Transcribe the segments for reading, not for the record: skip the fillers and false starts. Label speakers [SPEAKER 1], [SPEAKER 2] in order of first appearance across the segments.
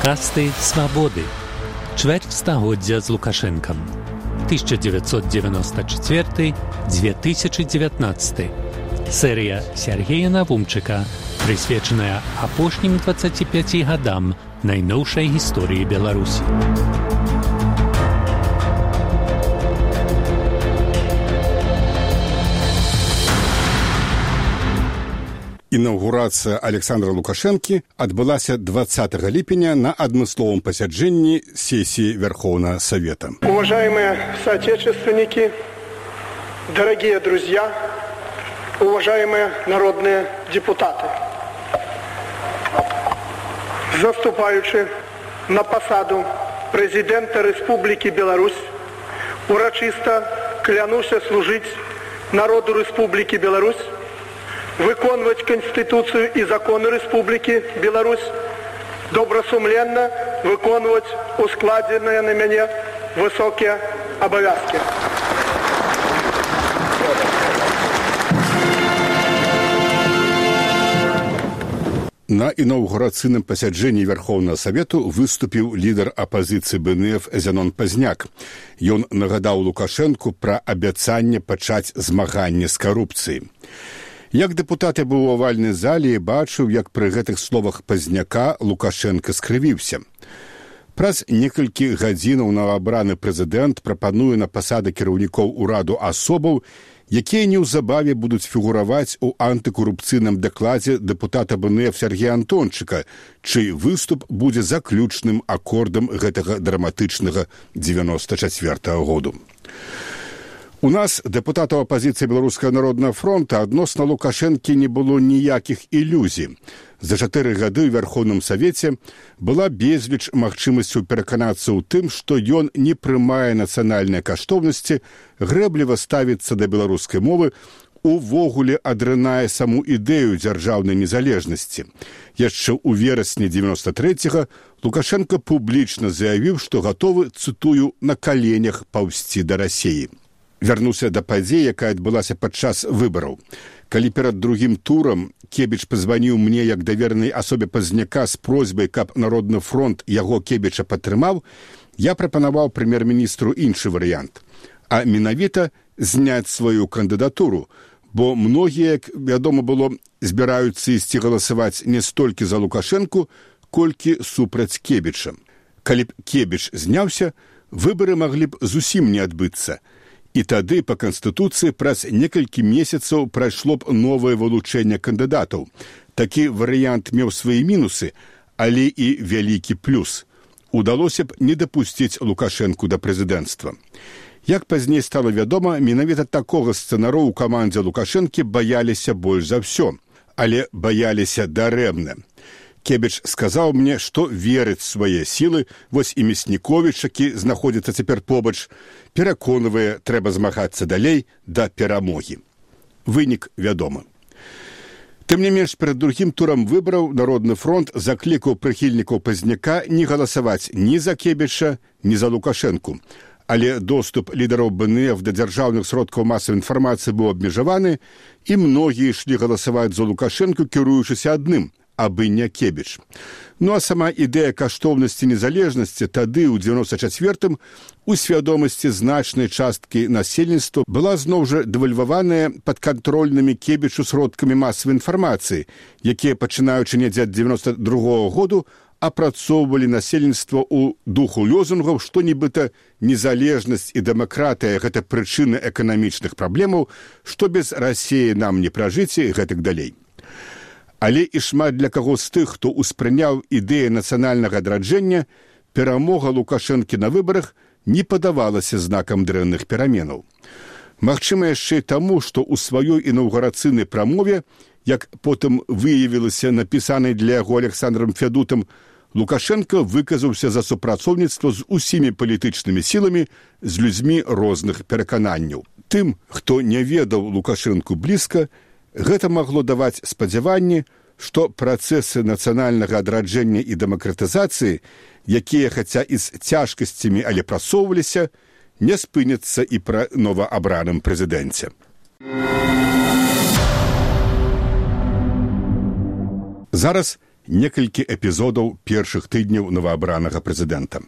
[SPEAKER 1] Подкасты «Свободы». Чверть стагоддзя з Лукашенком. 1994-2019. Серія Сергея Навумчыка, прысвечаная апошнім 25 гадам найноўшай гісторыі Беларусі.
[SPEAKER 2] Інаўгурацыя Александра Лукашэнкі адбылася 20 ліпеня на адмысловым пасяджэнні сессии Верховного Совета.
[SPEAKER 3] Уважаемые соотечественники, дорогие друзья, уважаемые народные депутаты, заступаючи на посаду президента Республики Беларусь, урочисто клянуся служить народу Республики Беларусь, выконывать Конституцию и законы Республики Беларусь, добросумленно выконывать ускладенные на меня высокие обовязки.
[SPEAKER 2] На інаўгурацыйным пасяджэнні Верховного Совету выступіў лідар апазіцыі БНФ Зянон Пазняк. Ён нагадаў Лукашэнку пра абяцанне пачаць змаганне з карупцыяй. Як дэпутат быў у авальнай зале і бачыў, як пры гэтых словах Пазняка Лукашенко скрывіўся. Праз некалькі гадзінаў новаабраны прэзідэнт прапануе на пасады кіраўнікоў ураду асобаў, якія неўзабаве будуць фігураваць у антыкарупцыйным дакладзе дэпутата БНФ Сергея Антончыка, чый выступ будзе заключным акордам гэтага драматычнага 94-го году. У нас, дэпутатаў апазіцыі Беларускага народнага фронта, адносна Лукашэнкі не было ніякіх ілюзій. За 4 гады ў Верховным Савеце была безліч магчымасцяў пераканацца ў тым, што ён не прымае нацыянальныя каштоўнасці, грэбліва ставіцца да беларускай мовы, увогуле адрынае саму ідэю дзяржаўнай незалежнасці. Яшчэ ў верасні 93-го Лукашенко публічна заявіў, што гатовы, цытую, на каленях паўзці да Расіі. Вярнуўся да падзеі, якая адбылася падчас выбараў. Калі перад другім турам Кебіч пазваніў мне як даверанай асобе Пазняка з просьбай, каб Народны фронт яго Кебіча падтрымаў, я прапанаваў прэм'ер-міністру іншы варыянт, а менавіта зняць сваю кандыдатуру, бо многія, як вядома было, збіраюцца ісці галасаваць не столькі за Лукашэнку, колькі супраць Кебіча. Калі б Кебіч зняўся, выбары маглі б зусім не адбыцца. І тады па Канстытуцыі праз некалькі месяцаў прайшло б новае вылучэнне кандыдатаў. Такі варыянт меў свае мінусы, але і вялікі плюс. Удалося б не дапусціць Лукашэнку да прэзідэнцтва. Як пазней стала вядома, менавіта такога сцэнару ў камандзе Лукашэнкі баяліся больш за ўсё, але баяліся дарэмна. Кебіч сказаў мне, што верыць свае сілы, вось і Мясніковіч, які знаходзіцца цяпер побач, пераконвае, трэба змагацца далей да перамогі. Вынік вядомы. Тым не менш, перад другім турам выбараў Народны фронт заклікаў прыхільнікаў Пазняка не галасаваць ні за Кебіча, ні за Лукашэнку. Але доступ лідараў БНФ да дзяржаўных сродкаў масавай інфармацыі быў абмежаваны, і многія ішлі галасаваць за Лукашэнку, кіруючыся адным – абы не Кебіч. Ну а сама ідэя каштоўнасці незалежнасці тады, ў 94-м, у свядомасці значнай часткі насельніцтва была зноў жа дэвальваваная падкантрольнымі Кебічу сродкамі масавай інфармацыі, якія, пачынаючы недзе ад 92-го году, апрацоўвалі насельніцтва ў духу лёзунгаў, што нібыта незалежнасць і дэмакратыя – гэта прычыны эканамічных праблемаў, што без Расіі нам не пражыць і гэтак далей. Але і шмат для каго з тых, хто ўспрыняў ідэю нацыянальнага адраджэння, перамога Лукашэнкі на выбарах не падавалася знакам дрэнных пераменаў. Магчыма, яшчэ і таму, што ў сваёй інаўгурацыйнай прамове, як потым выявілася напісанай для яго Александрам Фядутам, Лукашенко выказаўся за супрацоўніцтва з усімі палітычнымі сіламі, з людзьмі розных перакананняў. Тым, хто не ведаў Лукашэнку блізка, гэта магло даваць спадзяванне, што працэсы нацыянальнага адраджэння і дэмакратызацыі, якія, хаця і з цяжкасцямі, але прасоўваліся, не спыняцца і пра новаабраным прэзідэнце. Зараз некалькі эпізодаў першых тыдняў новаабранага прэзідэнта.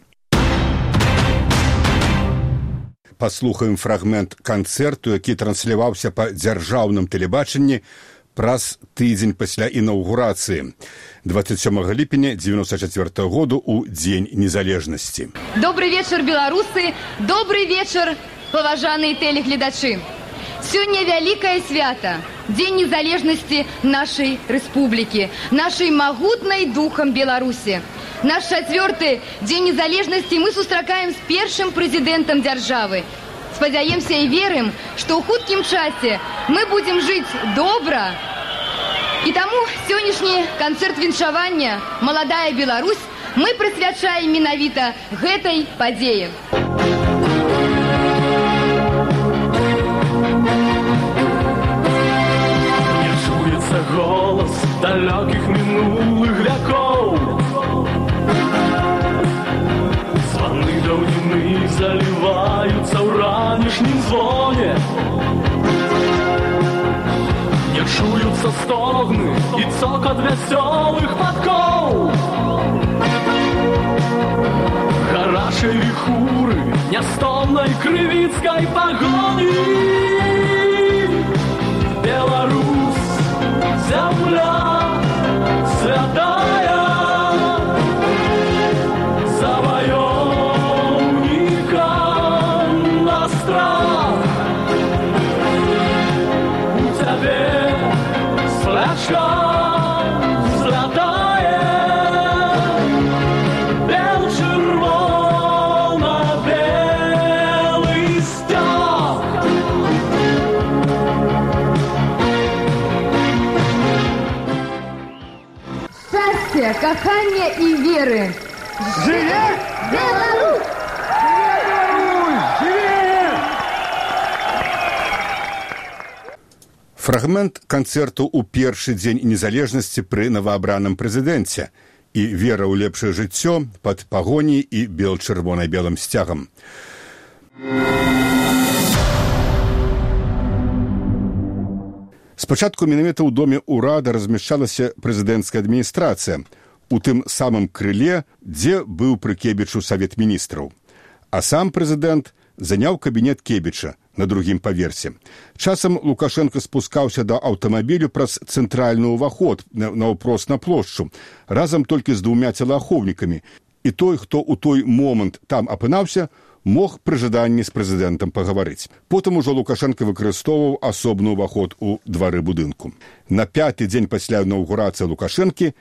[SPEAKER 2] Паслухаем фрагмент канцэрту, які трансляваўся па дзяржаўным тэлебачанні праз тыдзень пасля інаўгурацыі 27 ліпеня 1994 году у Дзень незалежнасці.
[SPEAKER 4] Добрый вечер, беларусы! Добрый вечер, паважаныя тэлегледачы! Сёння вялікае свята, Дзень незалежнасці нашай рэспублікі, нашай магутнай духам Беларусі. Наш 4-й Дзень незалежнасці мы сустракаем з першым прэзідэнтам дзяржавы. Спадзяемся і верым, што ў хуткім часе мы будзем жыць добра. І таму сённяшні канцэрт віншавання «Маладая Беларусь» мы прысвячаем менавіта гэтай падзеі.
[SPEAKER 5] Не чуецца голас далёкіх мінулых вякоў. Званы даўніны заліваюцца ў ранішнім звоне. Не чуюцца стогны і цокат вясёлых падкоў. Гарачай віхуры нястомнай крывіцкай пагоні. Беларусь, зямля святая,
[SPEAKER 4] кахання і веры.
[SPEAKER 6] Жыве
[SPEAKER 4] Беларусь!
[SPEAKER 6] Жыве!
[SPEAKER 2] Фрагмент канцэрту ў першы дзень незалежнасці пры новаабраным прэзідэнце і вера ў лепшае жыццё пад пагоняй і бел-чырвона-белым сцягам. Спачатку менавіта ў доме ўрада размяшчалася прэзідэнцкая адміністрацыя, у тым самым крыле, дзе быў пры Кебічу Савет міністраў. А сам прэзідэнт заняў кабінет Кебіча на другім паверсе. Часам Лукашенко спускаўся да аўтамабілю праз цэнтральны ўваход наўпрост на плошчу, разам толькі з 2 целаахоўнікамі. І той, хто ў той момант там апынаўся, мог пры жаданні з прэзідэнтам пагаварыць. Потым ужо Лукашенко выкарыстоўваў асобны ўваход у двары будынку. На 5-й дзень пасля інаўгурацыі Лукашэнкі,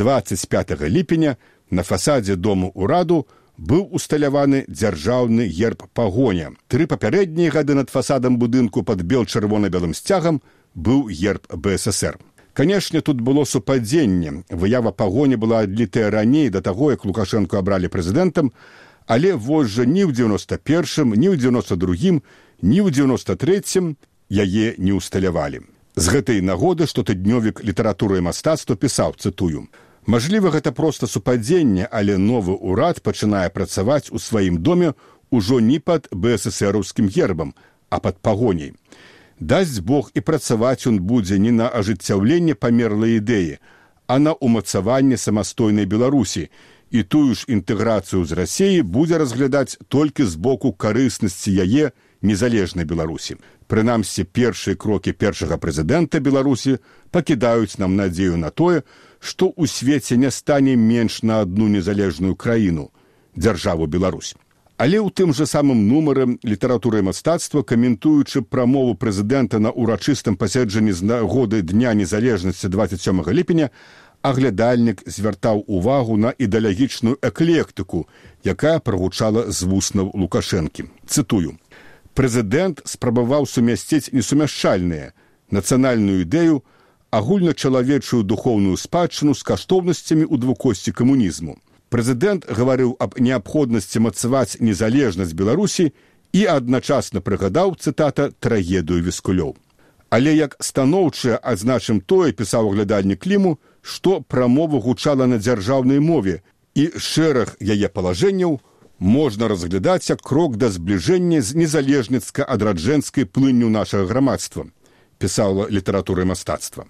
[SPEAKER 2] 25 ліпеня, на фасадзе дому ўраду быў усталяваны дзяржаўны герб пагоня. 3 папярэднія гады над фасадам будынку пад бел-чырвона-белым сцягам быў герб БССР. Канешне, тут было супадзенне. Выява пагоня была адлітая раней да таго, як Лукашэнку абралі прэзідэнтам, але вось жа ні ў 91-м, ні ў 92-м, ні ў 93-м яе не ўсталявалі. З гэтай нагоды штотыднёвік літаратуры і мастацтва пісаў, цытую: «Мажліва, гэта проста супадзенне, але новы ўрад пачынае працаваць у сваім доме ўжо не пад БССРаўскім гербам, а пад пагоняй. Дасць Бог, і працаваць ён будзе не на ажыццяўленне памерлай ідэі, а на ўмацаванне самастойнай Беларусі, і тую ж інтэграцыю з Расіяй будзе разглядаць толькі з боку карыснасці яе незалежнай Беларусі. Прынамсі, першыя крокі першага прэзідэнта Беларусі пакідаюць нам надзею на тое, што ў свеце не стане менш на адну незалежную краіну – дзяржаву Беларусь». Але ў тым жа самым нумары літаратуры і мастацтва, каментуючы прамову прэзідэнта на урачыстым пасяджанні з нагоды Дня незалежнасці 27 ліпеня, аглядальнік звяртаў увагу на ідэалагічную эклектыку, якая прагучала з вуснаў Лукашэнкі. Цытую: «Прэзідэнт спрабаваў сумясціць несумяшчальныя нацыянальную ідэю, агульначалавечую духоўную спадчыну з каштоўнасцямі ў двукосці камунізму. Прэзідэнт гаварыў аб неабходнасці мацаваць незалежнасць Беларусі і адначасна прыгадаў, цытата, трагедыю Віскулёў. Але як станоўчае адзначым тое, пісаў аглядальнік Кліму, што прамова гучала на дзяржаўнай мове, і шэраг яе палажэнняў можна разглядаць як крок да збліжэння з незалежніцка-адраджэнскай плынню нашага грамадства, пісала літаратура і мастацтва.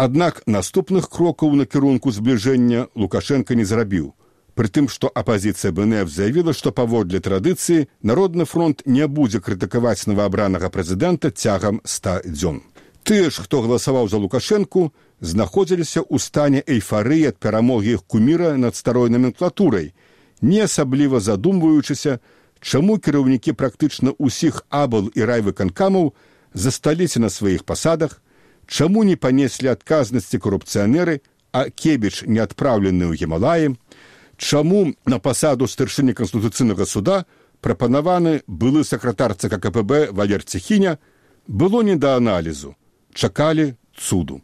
[SPEAKER 2] Аднак наступных крокаў на кірунку збліжэння Лукашенко не зрабіў. Прытым, што апазіцыя БНФ заявіла, што паводле традыцыі Народны фронт не будзе крытыкаваць новаабранага прэзідэнта цягам 100 дзён. Тыя ж, хто галасаваў за Лукашэнку, знаходзіліся ў стане эйфарыі ад перамогі іх куміра над старой номенклатурай, не асабліва задумваючыся, чаму кіраўнікі практычна ўсіх абл і райвыканкамаў засталіся на сваіх пасадах, чаму не панеслі адказнасці карупцыянеры, а Кебіч не адпраўлены ў Гімалаі, чаму на пасаду старшыні Канстытуцыйнага суда прапанаваны былы сакратар ЦК КПБ Валер Цехіня, было не да аналізу, чакалі цуду.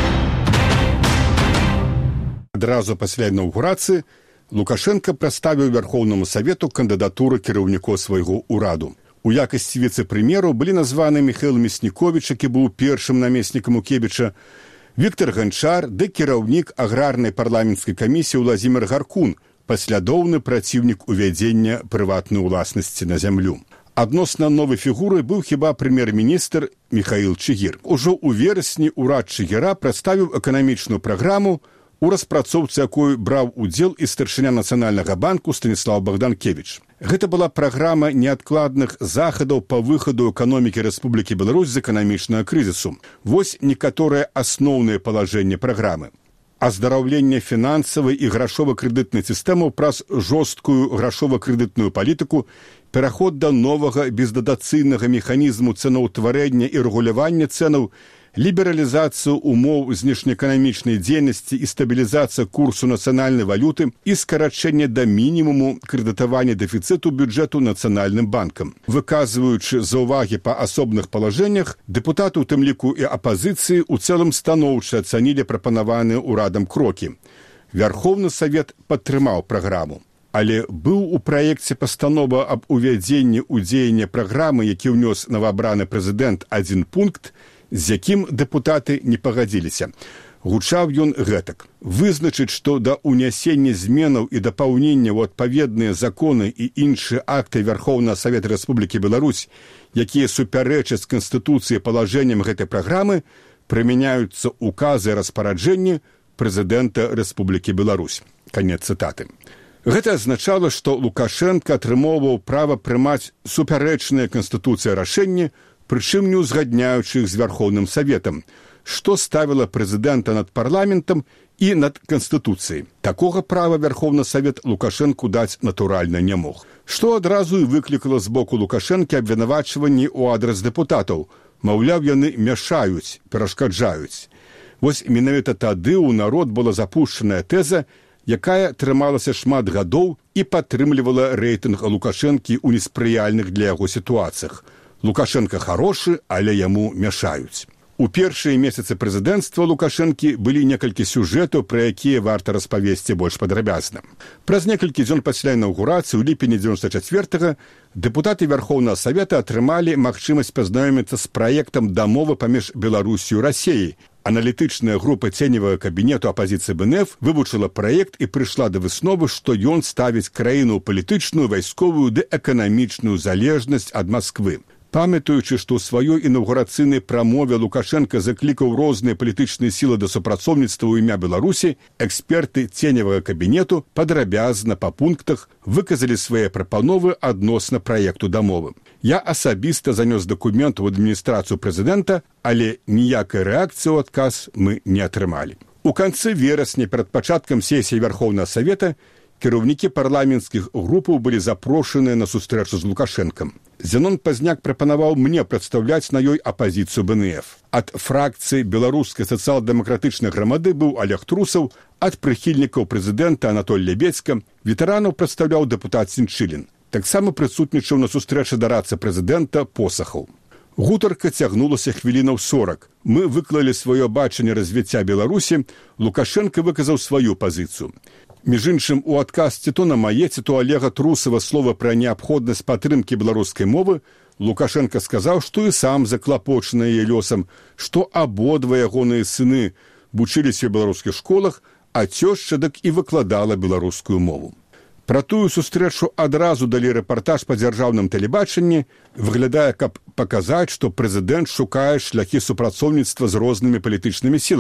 [SPEAKER 2] Адразу пасля інаўгурацыі Лукашенко прадставіў Верхоўнаму Савету кандыдатуры кіраўнікоў свайго ўраду. У якасці віцэ-прэм'еру былі названы Міхаіл Мяснікowicz, які быў першым намеснікам у Кебіча, Віктор Ганчар ды кіраўнік аграрнай парламенцкай камісіі Владзімір Гаркун, паслядоўны праціўнік увядзення прыватнай уласнасці на зямлю. Адносна новай фігуры быў хіба прэм'ер-міністр Міхаіл Чыгір. Ужо ў верасні ўрад Чыгіра прадставіў эканамічную праграму, у распрацоўцы якой браў удзел і старшыня Нацыянальнага банку Станіслав Богданкевич. Гэта была праграма неадкладных захадаў па выхаду эканомікі Рэспублікі Беларусь з эканамічнага крызісу. Вось некаторыя асноўныя палажэнні праграмы. Аздараўленне фінансавай і грашова-крэдытнай сістэмаў праз жорсткую грашова-крэдытную палітыку, пераход да новага бездатацыйнага механізму цэнаўтварэння і рэгулявання цэнаў, лібералізацыю умоў знешнеэканамічнай дзейнасці і стабілізацыя курсу нацыянальнай валюты і скарачэнне да мінімуму крэдытавання дэфіцыту бюджэту Нацыянальным банкам. Выказваючы заўвагі па асобных палажэннях, дэпутаты, у тым ліку і апазіцыі, у цэлым станоўча ацанілі прапанаваныя ўрадам крокі. Верхоўны Савет падтрымаў праграму. Але быў у праекце пастанова аб увядзенні ў дзеянне праграмы, які ўнёс новаабраны прэзідэнт, адзін пункт, з якім дэпутаты не пагадзіліся. Гучаў ён гэтак: вызначыць, што да ўнясення зменаў і дапаўнення ў адпаведныя законы і іншыя акты Верхоўнага Савета Рэспублікі Беларусь, якія супярэчаць Канстытуцыі палажэнням гэтай праграмы, прымяняюцца указы і распараджэнні прэзідэнта Рэспублікі Беларусь. Канец цытаты. Гэта азначала, што Лукашенко атрымоўваў права прымаць супярэчныя Канстытуцыі рашэнні, прычым не ўзгадняючы іх з Верхоўным Саветам, што ставіла прэзідэнта над парламентам і над Канстытуцыяй. Такога права Верхоўны Савет Лукашэнку даць натуральна не мог. Што адразу і выклікала з боку Лукашэнкі абвінавачванні ў адрас дэпутатаў. Маўляў, яны мяшаюць, перашкаджаюць. Вось менавіта тады ў народ была запушчаная тэза, якая трымалася шмат гадоў і падтрымлівала рэйтынг Лукашэнкі ў неспрыяльных для яго сітуацыях. Лукашенко хорошы, але яму мяшаюць. У першыя месяцы прэзідэнцтва Лукашэнкі былі некалькі сюжэтаў, пра якія варта распавесці больш падрабязна. Праз некалькі дзён пасля інаўгурацыі ў ліпені 94-га дэпутаты Верхоўнага Савета атрымалі магчымасць пазнаёміцца з праектам дамовы паміж Беларусю і Расіяй. Аналітычная група ценевага кабінету апазіцыі БНФ вывучыла праект і прыйшла да высновы, што ён ставіць краіну ў палітычную, вайсковую ды эканамічную залежнасць ад Масквы. Памятаючы, што ў сваёй інаўгурацыйнай прамове Лукашенко заклікаў розныя палітычныя сілы да супрацоўніцтва ў імя Беларусі, эксперты ценевага кабінету падрабязна па пунктах выказалі свае прапановы адносна праекту дамовы. Я асабіста занёс дакумент у адміністрацыю прэзідэнта, але ніякай рэакцыі ў адказ мы не атрымалі. У канцы верасня перад пачаткам сесіі Верхоўнага Савета кіраўнікі парламенцкіх групаў былі запрошаныя на сустрэчу з Лукашэнкам. Зенон Пазняк прапанаваў мне прадстаўляць на ёй апазіцыю БНФ. Ад фракцыі беларускай сацыял-дэмакратычнай грамады быў Олег Трусаў, ад прыхільнікаў прэзідэнта Анатоль Лебедзька, ветэранаў прадстаўляў дэпутат Сінчылін. Таксама прысутнічаў на сустрэчы дарадцы прэзідэнта Посахаў. Гутарка цягнулася хвілінаў 40. Мы выклалі сваё бачанне развіцця Беларусі, Лукашенко выказаў сваю пазіцыю. Між іншым, у адказ ці то на мае, ці то Олега Трусава слова пра неабходнасць падтрымкі беларускай мовы, Лукашенко сказаў, што і сам заклапочаны яе лёсам, што абодва ягоныя сыны вучыліся ў беларускіх школах, а цёшча дык і выкладала беларускую мову. Пра тую сустрэчу адразу далі рэпартаж па дзяржаўным тэлебачанні, выглядае, каб паказаць, што прэзідэнт шукае шляхі супрацоўніцтва з рознымі палітычнымі сіламі.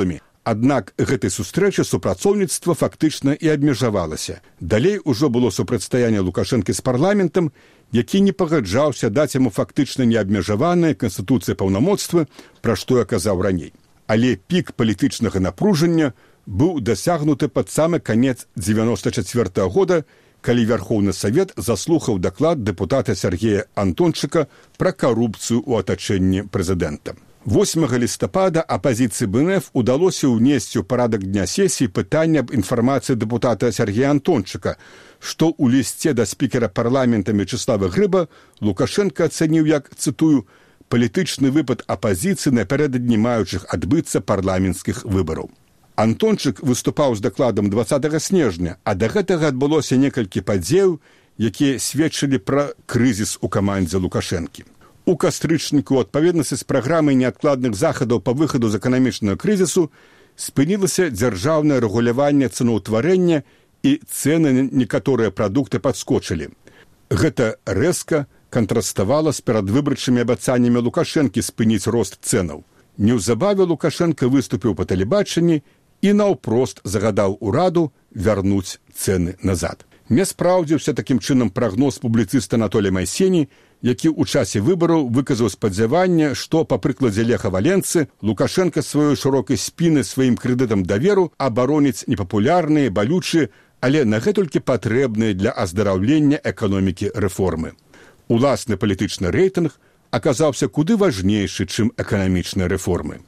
[SPEAKER 2] Аднак гэтай сустрэчы супрацоўніцтва фактычна і абмежавалася. Далей ужо было супрацьстаянне Лукашэнкі з парламентам, які не пагаджаўся даць яму фактычна неабмежаваныя канстытуцыі паўнамоцтвы, пра што я казаў раней. Але пік палітычнага напружання быў дасягнуты пад самы канец 1994 года, калі Верховны Савет заслухаў даклад дэпутата Сергея Антончыка пра карупцыю ў атачэнні прэзідэнта. 8 лістапада апазіцыі БНФ удалося ўнесці ў парадак дня сесіі пытанне аб інфармацыі дэпутата Сергея Антончыка, што ў лісце да спікера парламента Мячеслава Грыба Лукашенко ацаніў як, цытую, «палітычны выпад апазіцыі напярэдадні маючых адбыцца парламенцкіх выбараў». Антончык выступаў з дакладам 20 снежня, а да гэтага адбылося некалькі падзеяў, якія сведчылі пра крызіс у камандзе Лукашэнкі. У кастрычніку ў адпаведнасці з праграмай неадкладных захадаў па выхаду з эканамічнага крызісу спынілася дзяржаўнае рэгуляванне цэнаўтварэння і цэны на некаторыя прадукты падскочылі. Гэта рэзка кантраставала з перадвыбарчымі абяцаннямі Лукашэнкі спыніць рост цэнаў. Неўзабаве Лукашенко выступіў па тэлебачанні і наўпрост загадаў ураду вярнуць цэны назад. Не спраўдзіўся такім чынам прагноз публіцыста Анатолія Майсені, які ў часе выбараў выказаў спадзяванне, што, па прыкладзе Леха Валенцы, Лукашенко сваёй шырокай спіны сваім крэдытам даверу абароніць непапулярныя, балючыя, але нагэтулькі патрэбныя для аздараўлення эканомікі рэформы. Уласны палітычны рэйтынг аказаўся куды важнейшы, чым эканамічныя рэформы.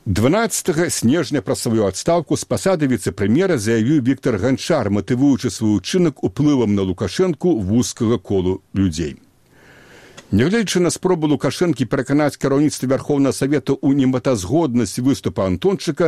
[SPEAKER 2] 12 снежня пра сваю адстаўку з пасады віцэ-прэм'ера заявіў Віктор Ганчар, матывуючы свой учынак уплывам на Лукашэнку вузкага колу людзей. Нягледзячы на спробу Лукашэнкі пераканаць кіраўніцтва Верховнага Савета ў нематазгоднасць выступа Антончыка,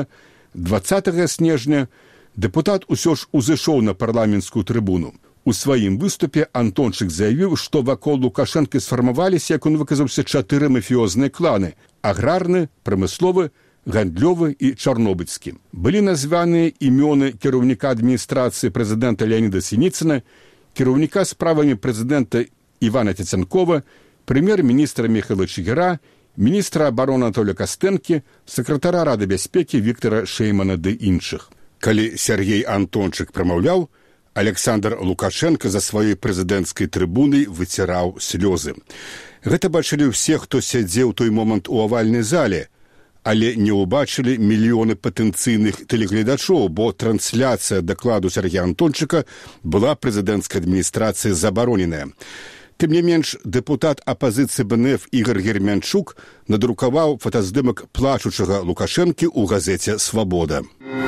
[SPEAKER 2] 20 снежня дэпутат усё ж узышоў на парламенцкую трыбуну. У сваім выступе Антончык заявіў, што вакол Лукашэнкі сфармаваліся, як он выказаўся, 4 мафіёзныя кланы – аграрны, прамысловы, гандлёвы і чарнобыльскі. Былі названыя імёны кіраўніка адміністрацыі прэзідэнта Леаніда Сініцына, кіраўніка справамі прэзідэнта Івана Цяцянкова, прэм'ер-міністра Міхайла Чыгіра, міністра абароны Анатолія Кастэнкі, сакратара Рады бяспекі Віктара Шэймана ды іншых. Калі Сергей Антончык прамаўляў, Александр Лукашенко за сваёй прэзідэнцкай трыбунай выціраў слёзы. Гэта бачылі ўсе, хто сядзеў той момант у авальнай зале, але не ўбачылі мільёны патэнцыйных тэлегледачоў, бо трансляцыя дакладу Сергея Антончыка была прэзідэнцкай адміністрацыі забароненая. Тым не менш, дэпутат апазіцыі БНФ Ігор Гермянчук надрукаваў фотаздымак плачучага Лукашэнкі ў газеце «Свабода».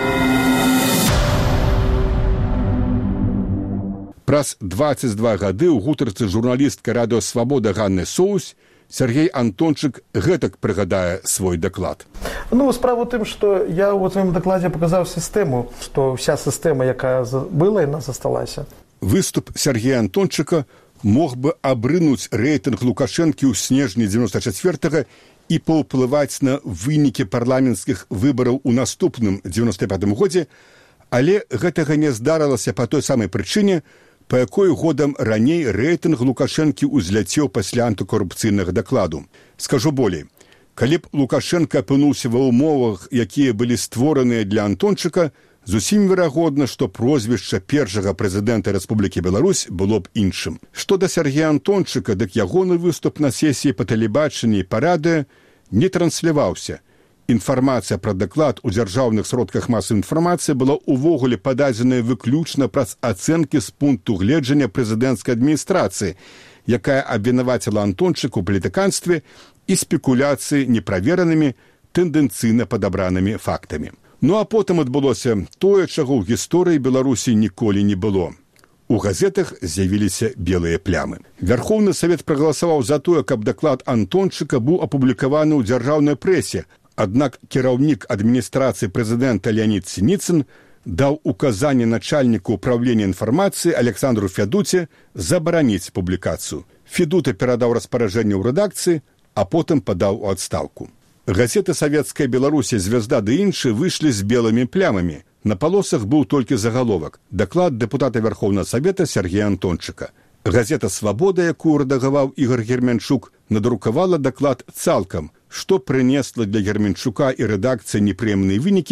[SPEAKER 2] Праз 22 гады ў гутарцы журналістка радыё «Свабода» Ганны Соус Сергей Антончык гэтак прыгадае свой даклад.
[SPEAKER 6] Справа ў тым, што я ў сваім дакладзе паказаў сістэму, што ўся сістэма, якая была, яна засталася.
[SPEAKER 2] Выступ Сергея Антончыка мог бы абрынуць рэйтынг Лукашэнкі ў снежні 94-го і паўплываць на вынікі парламенцкіх выбараў у наступным 95-м годзе, але гэтага не здарылася па той самай прычыне, па якой годам раней рэйтынг Лукашэнкі ўзляцеў пасля антыкорупцыйнага дакладу. Скажу болей, калі б Лукашенко апынуўся ва ўмовах, якія былі створаныя для Антончыка, зусім верагодна, што прозвішча першага прэзідэнта Рэспублікі Беларусь было б іншым. Што да Сергея Антончыка, дык ягоны выступ на сесіі па тэлебачанні і па радыё не трансляваўся. Інфармацыя пра даклад у дзяржаўных сродках масавай інфармацыі была ўвогуле пададзеная выключна праз ацэнкі з пункту гледжання прэзідэнцкай адміністрацыі, якая абвінаваціла Антончыка ў палітыканстве і спекуляцыі неправеранымі, тэндэнцыйна падабранымі фактамі. А потым адбылося тое, чаго ў гісторыі Беларусі ніколі не было. У газетах з'явіліся белыя плямы. Верховны Савет прагаласаваў за тое, каб даклад Антончыка быў апублікаваны ў дзяржаўнай прэсе, аднак кіраўнік адміністрацыі прэзідэнта Леанід Сініцын даў указанне начальніку ўправлення інфармацыі Александру Федуце забараніць публікацыю. Федута перадаў распараджэнне ў рэдакцыі, а потым падаў у адстаўку. Газеты «Савецкая Беларусь», «Звезда» ды іншыя выйшлі з белымі плямамі. На палосах быў толькі загаловак. Даклад дэпутата Верховнага Савета Сергея Антончыка. Газета «Свабода», якую рэдагаваў Ігор Гермянчук, надрукавала даклад цалкам, што прынесла для Гермянчука і рэдакцыі непрыемныя вынікі,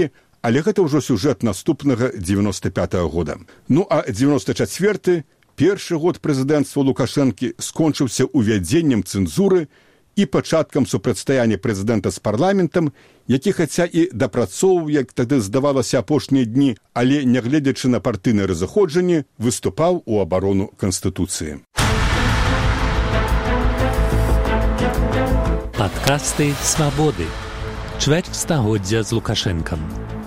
[SPEAKER 2] Але гэта ўжо сюжэт наступнага 95-го года. Ну а 94-й, першы год прэзідэнцтва Лукашэнкі, скончыўся увядзеннем цэнзуры і пачаткам супрацьстаяння прэзідэнта з парламентам, які хаця і дапрацоўваў, як тады здавалася, апошнія дні, але, нягледзячы на партыйныя разыходжанні, выступаў у абарону Канстытуцыі.
[SPEAKER 1] Падкасты «Свабоды». Чвэрць стагоддзя з Лукашэнкам.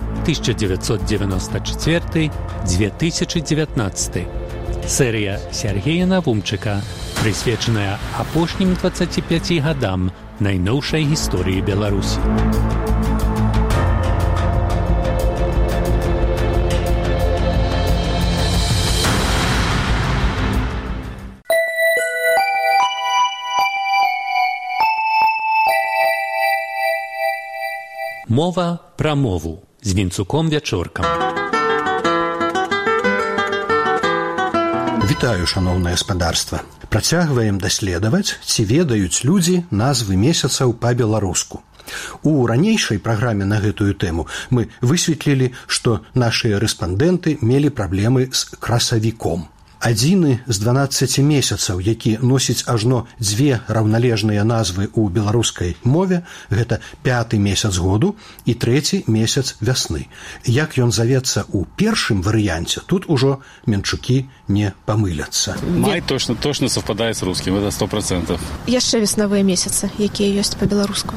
[SPEAKER 1] 1994-2019. Серыя Сергея Навумчыка, прысвечаная апошнім 25 гадам найноўшай гісторыі Беларусі. Мова пра мову з Вінцуком Вячоркам.
[SPEAKER 7] Вітаю, шаноўнае спадарства. Працягваем даследаваць, ці ведаюць людзі назвы месяцаў па-беларуску. У ранейшай праграме на гэтую тэму мы высветлілі, што нашыя рэспандэнты мелі праблемы з красавіком. Адзіны з 12 месяцаў, які носіць ажно дзве раўналежныя назвы ў беларускай мове, гэта 5-й месяц году і 3-й месяц вясны. Як ён завецца ў першым варыянце, тут ужо менчукі не памыляцца.
[SPEAKER 8] Май точно совпадае з рускім, это 100%.
[SPEAKER 9] Яшчэ веснавыя месяцы, якія ёсць па-беларуску.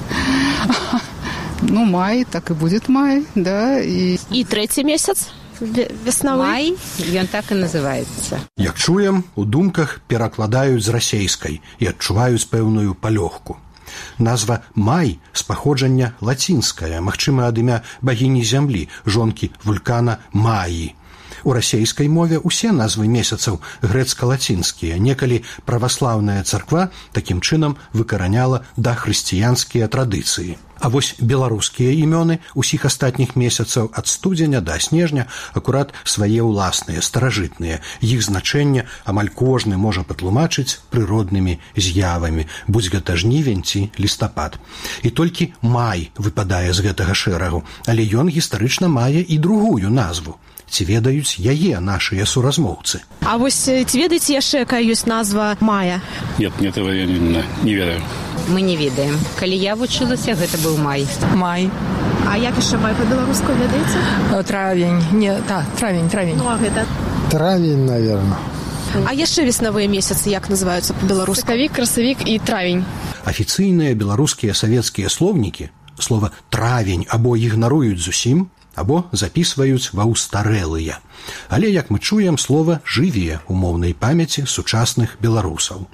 [SPEAKER 10] Ну, май, так і будзе май, да. І
[SPEAKER 9] 3-й месяц? Веснавы?
[SPEAKER 11] Май, ён так і называецца.
[SPEAKER 7] Як чуем, у думках перакладаюць з расейскай і адчуваюць пэўную палёгку. Назва «май» з паходжання лацінская, магчыма, ад імя багіні зямлі, жонкі вулкана Маі. У расейскай мове ўсе назвы месяцаў грэцка-лацінскія. Некалі праваслаўная царква такім чынам выкараняла дахрысціянскія традыцыі. А вось беларускія імёны ўсіх астатніх месяцаў ад студзеня да снежня акурат свае ўласныя, старажытныя. Іх значэнне амаль кожны можа патлумачыць прыроднымі з'явамі, будзь гэта жнівень ці лістапад. І толькі май выпадае з гэтага шэрагу, але ён гістарычна мае і другую назву. Ці ведаюць яе нашыя суразмоўцы?
[SPEAKER 9] А вось ці ведаеце яшчэ, якая ёсць назва мая?
[SPEAKER 8] Нет, этого я не ведаю.
[SPEAKER 11] Мы не ведаем. Калі я вучылася, гэта быў май.
[SPEAKER 10] Май.
[SPEAKER 9] А як яшчэ май па-беларуску, ведаеце?
[SPEAKER 10] Травень. Не, так, травень.
[SPEAKER 9] Ну, а гэта?
[SPEAKER 6] Травень, наверное.
[SPEAKER 9] А яшчэ веснавыя месяцы як называюцца па-беларуску?
[SPEAKER 10] Сакавік, красавік і травень.
[SPEAKER 7] Афіцыйныя беларускія савецкія слоўнікі слова «травень» або ігнаруюць зусім, або запісваюць ва ўстарэлыя. Але, як мы чуем, слова жыве ў моўнай памяці сучасных беларусаў.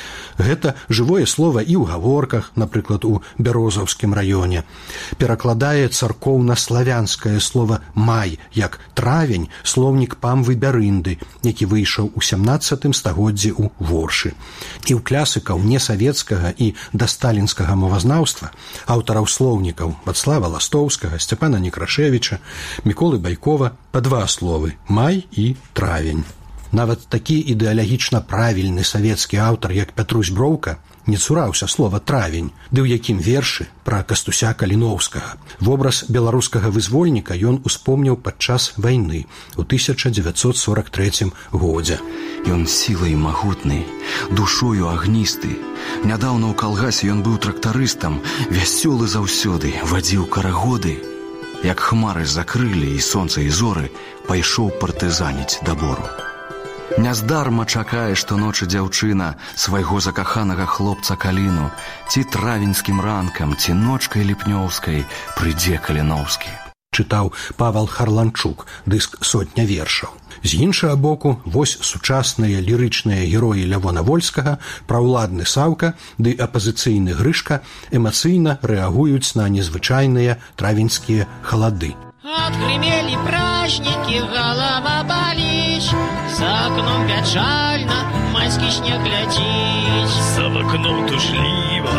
[SPEAKER 7] Гэта жывое слова і ў гаворках, напрыклад, у Бярозаўскім раёне. Перакладае царкоўна-славянскае слова «май» як «травень» слоўнік Памвы Бярынды, які выйшаў у 17 стагоддзі ў Воршы. І ў класікаў несавецкага і дасталінскага мовазнаўства, аўтараў слоўнікаў Вацлава Ластоўскага, Сцяпана Некрашевіча, Міколы Байкова па два словы «май» і «травень». Нават такі ідэалагічна правільны савецкі аўтар, як Пятрусь Броўка, не цураўся слова «травень», ды ў якім вершы пра Кастуся Каліноўскага. Вобраз беларускага вызвольніка ён успомніў падчас вайны ў 1943 годзе.
[SPEAKER 12] Ён сілай магутны, душою агністы. Нядаўна ў калгасе ён быў трактарыстам, вясёлы заўсёды, вадзіў карагоды. Як хмары закрылі і сонца і зоры, пайшоў партызаніць да бору. Няздарма чакае штоночы дзяўчына свайго закаханага хлопца Каліну, ці травеньскім ранкам, ці ночкай ліпнёўскай прыйдзе Каліноўскі.
[SPEAKER 7] Чытаў Павал Харланчук, дыск «Сотня вершаў». З іншага боку, вось сучасныя лірычныя героі Лявона Вольскага, праўладны Саўка ды апазіцыйны Грышка эмацыйна рэагуюць на незвычайныя травеньскія халады.
[SPEAKER 13] Отгремели праздники, голова болит, за окном печально майский снег глядит.
[SPEAKER 5] За окном тушливо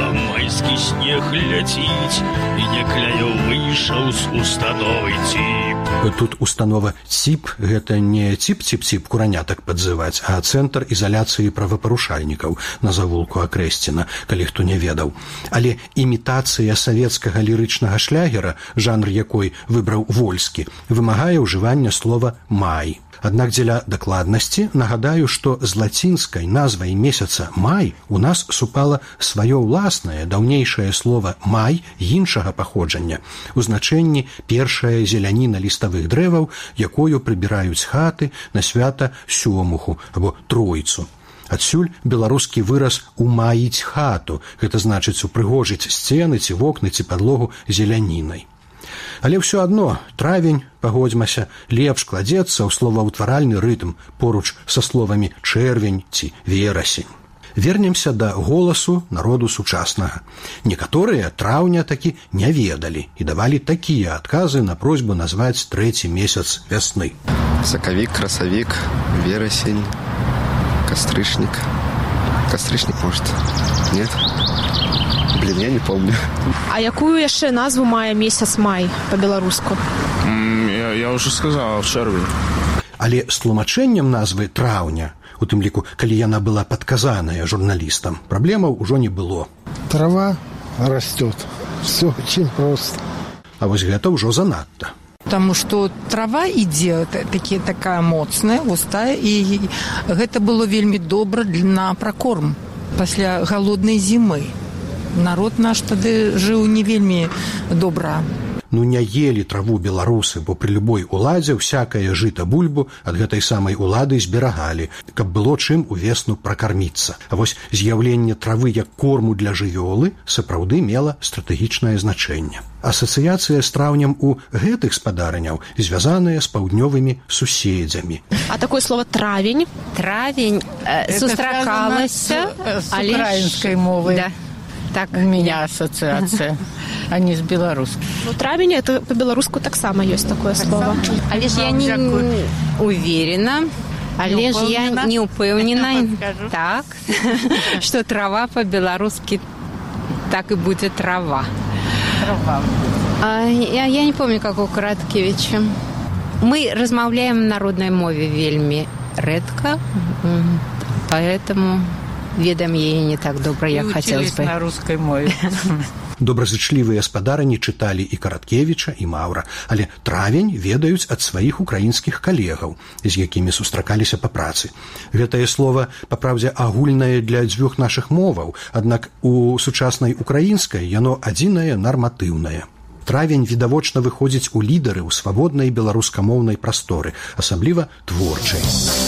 [SPEAKER 14] майскі снег ляціць, і някляё выйшаў з установы ціп.
[SPEAKER 7] Тут установа ЦІП – гэта не ціп-ціп-ціп куранятак падзываць, а цэнтр ізаляцыі правапарушальнікаў на завулку Акрэсціна, калі хто не ведаў. Але імітацыя савецкага лірычнага шлягера, жанр якой выбраў Вольскі, вымагае ўжывання слова «май». Аднак дзеля дакладнасці нагадаю, што з лацінскай назвай месяца «май» у нас супала сваё ўласнае даўнейшае слова «май» іншага паходжання у значэнні першая зеляніна ліставых дрэваў, якою прыбіраюць хаты на свята сёмуху або тройцу. Адсюль беларускі выраз «умаіць хату», гэта значыць упрыгожыць сцены ці вокны ці падлогу зелянінай. Але ўсё адно травень, пагодзьмася, лепш кладзецца ў словаўтваральны рытм поруч са словамі чэрвень ці верасень. Вернемся да голасу народу сучаснага. Некаторыя траўня такі не ведалі і давалі такія адказы на просьбу назваць трэці месяц вясны.
[SPEAKER 15] Сакавік, красавік, верасень, кастрычнік. Кастрычнік, может? Нет? Блин, я не помню.
[SPEAKER 9] А якую яшчэ назву мае месяц май па-беларуску?
[SPEAKER 16] Я уже сказал, чэрвень.
[SPEAKER 7] Але з тлумачэннем назвы траўня, у тым ліку, калі яна была падказаная журналістам, праблемаў ужо не было.
[SPEAKER 6] Трава растет. Все очень просто.
[SPEAKER 7] А вось гэта ўжо занадта.
[SPEAKER 10] Потому что трава ідзе такая моцная, густая, і гэта было вельмі добра на пракорм пасля галоднай зімы. Народ наш тады жыў не вельмі добра.
[SPEAKER 7] Ну не елі траву беларусы, бо пры любой уладзе всякае жыта бульбу ад гэтай самай улады зберагалі, каб было чым увесну пракарміцца. А вось з'яўленне травы як корму для жывёлы сапраўды мела стратэгічнае значэнне. Асацыяцыя з траўнем у гэтых спадарняў звязаная з паўднёвымі суседзямі.
[SPEAKER 9] А такое слово травень?
[SPEAKER 11] Травень сустракалася
[SPEAKER 10] с украинской мовой.
[SPEAKER 11] Да.
[SPEAKER 10] Так у меня ассоциация, а не с белорусской.
[SPEAKER 9] Ну, травень, это по-белоруску так само есть такое слово.
[SPEAKER 11] Але ж я не уверена, але ж я не упэўнена, так, что трава по-белорусски так и будет трава. Я не помню, как у Караткевича. Мы размаўляем на народной мове вельмі рэдка, поэтому... ведам яе не так добра, як хацелось бы.
[SPEAKER 10] На русской мове.
[SPEAKER 7] Добразычлівыя спадарні чыталі і Караткевіча, і Маўра, але травень ведаюць ад сваіх украінскіх калегаў, з якімі сустракаліся па працы. Гэтае слово, па праўдзе, агульнае для дзвюх нашых моваў, аднак у сучаснай украінскай яно адзінае нарматыўнае. Травень відавочна выходзіць у лідары ў свабоднай беларускамоўнай прасторы, асабліва творчай.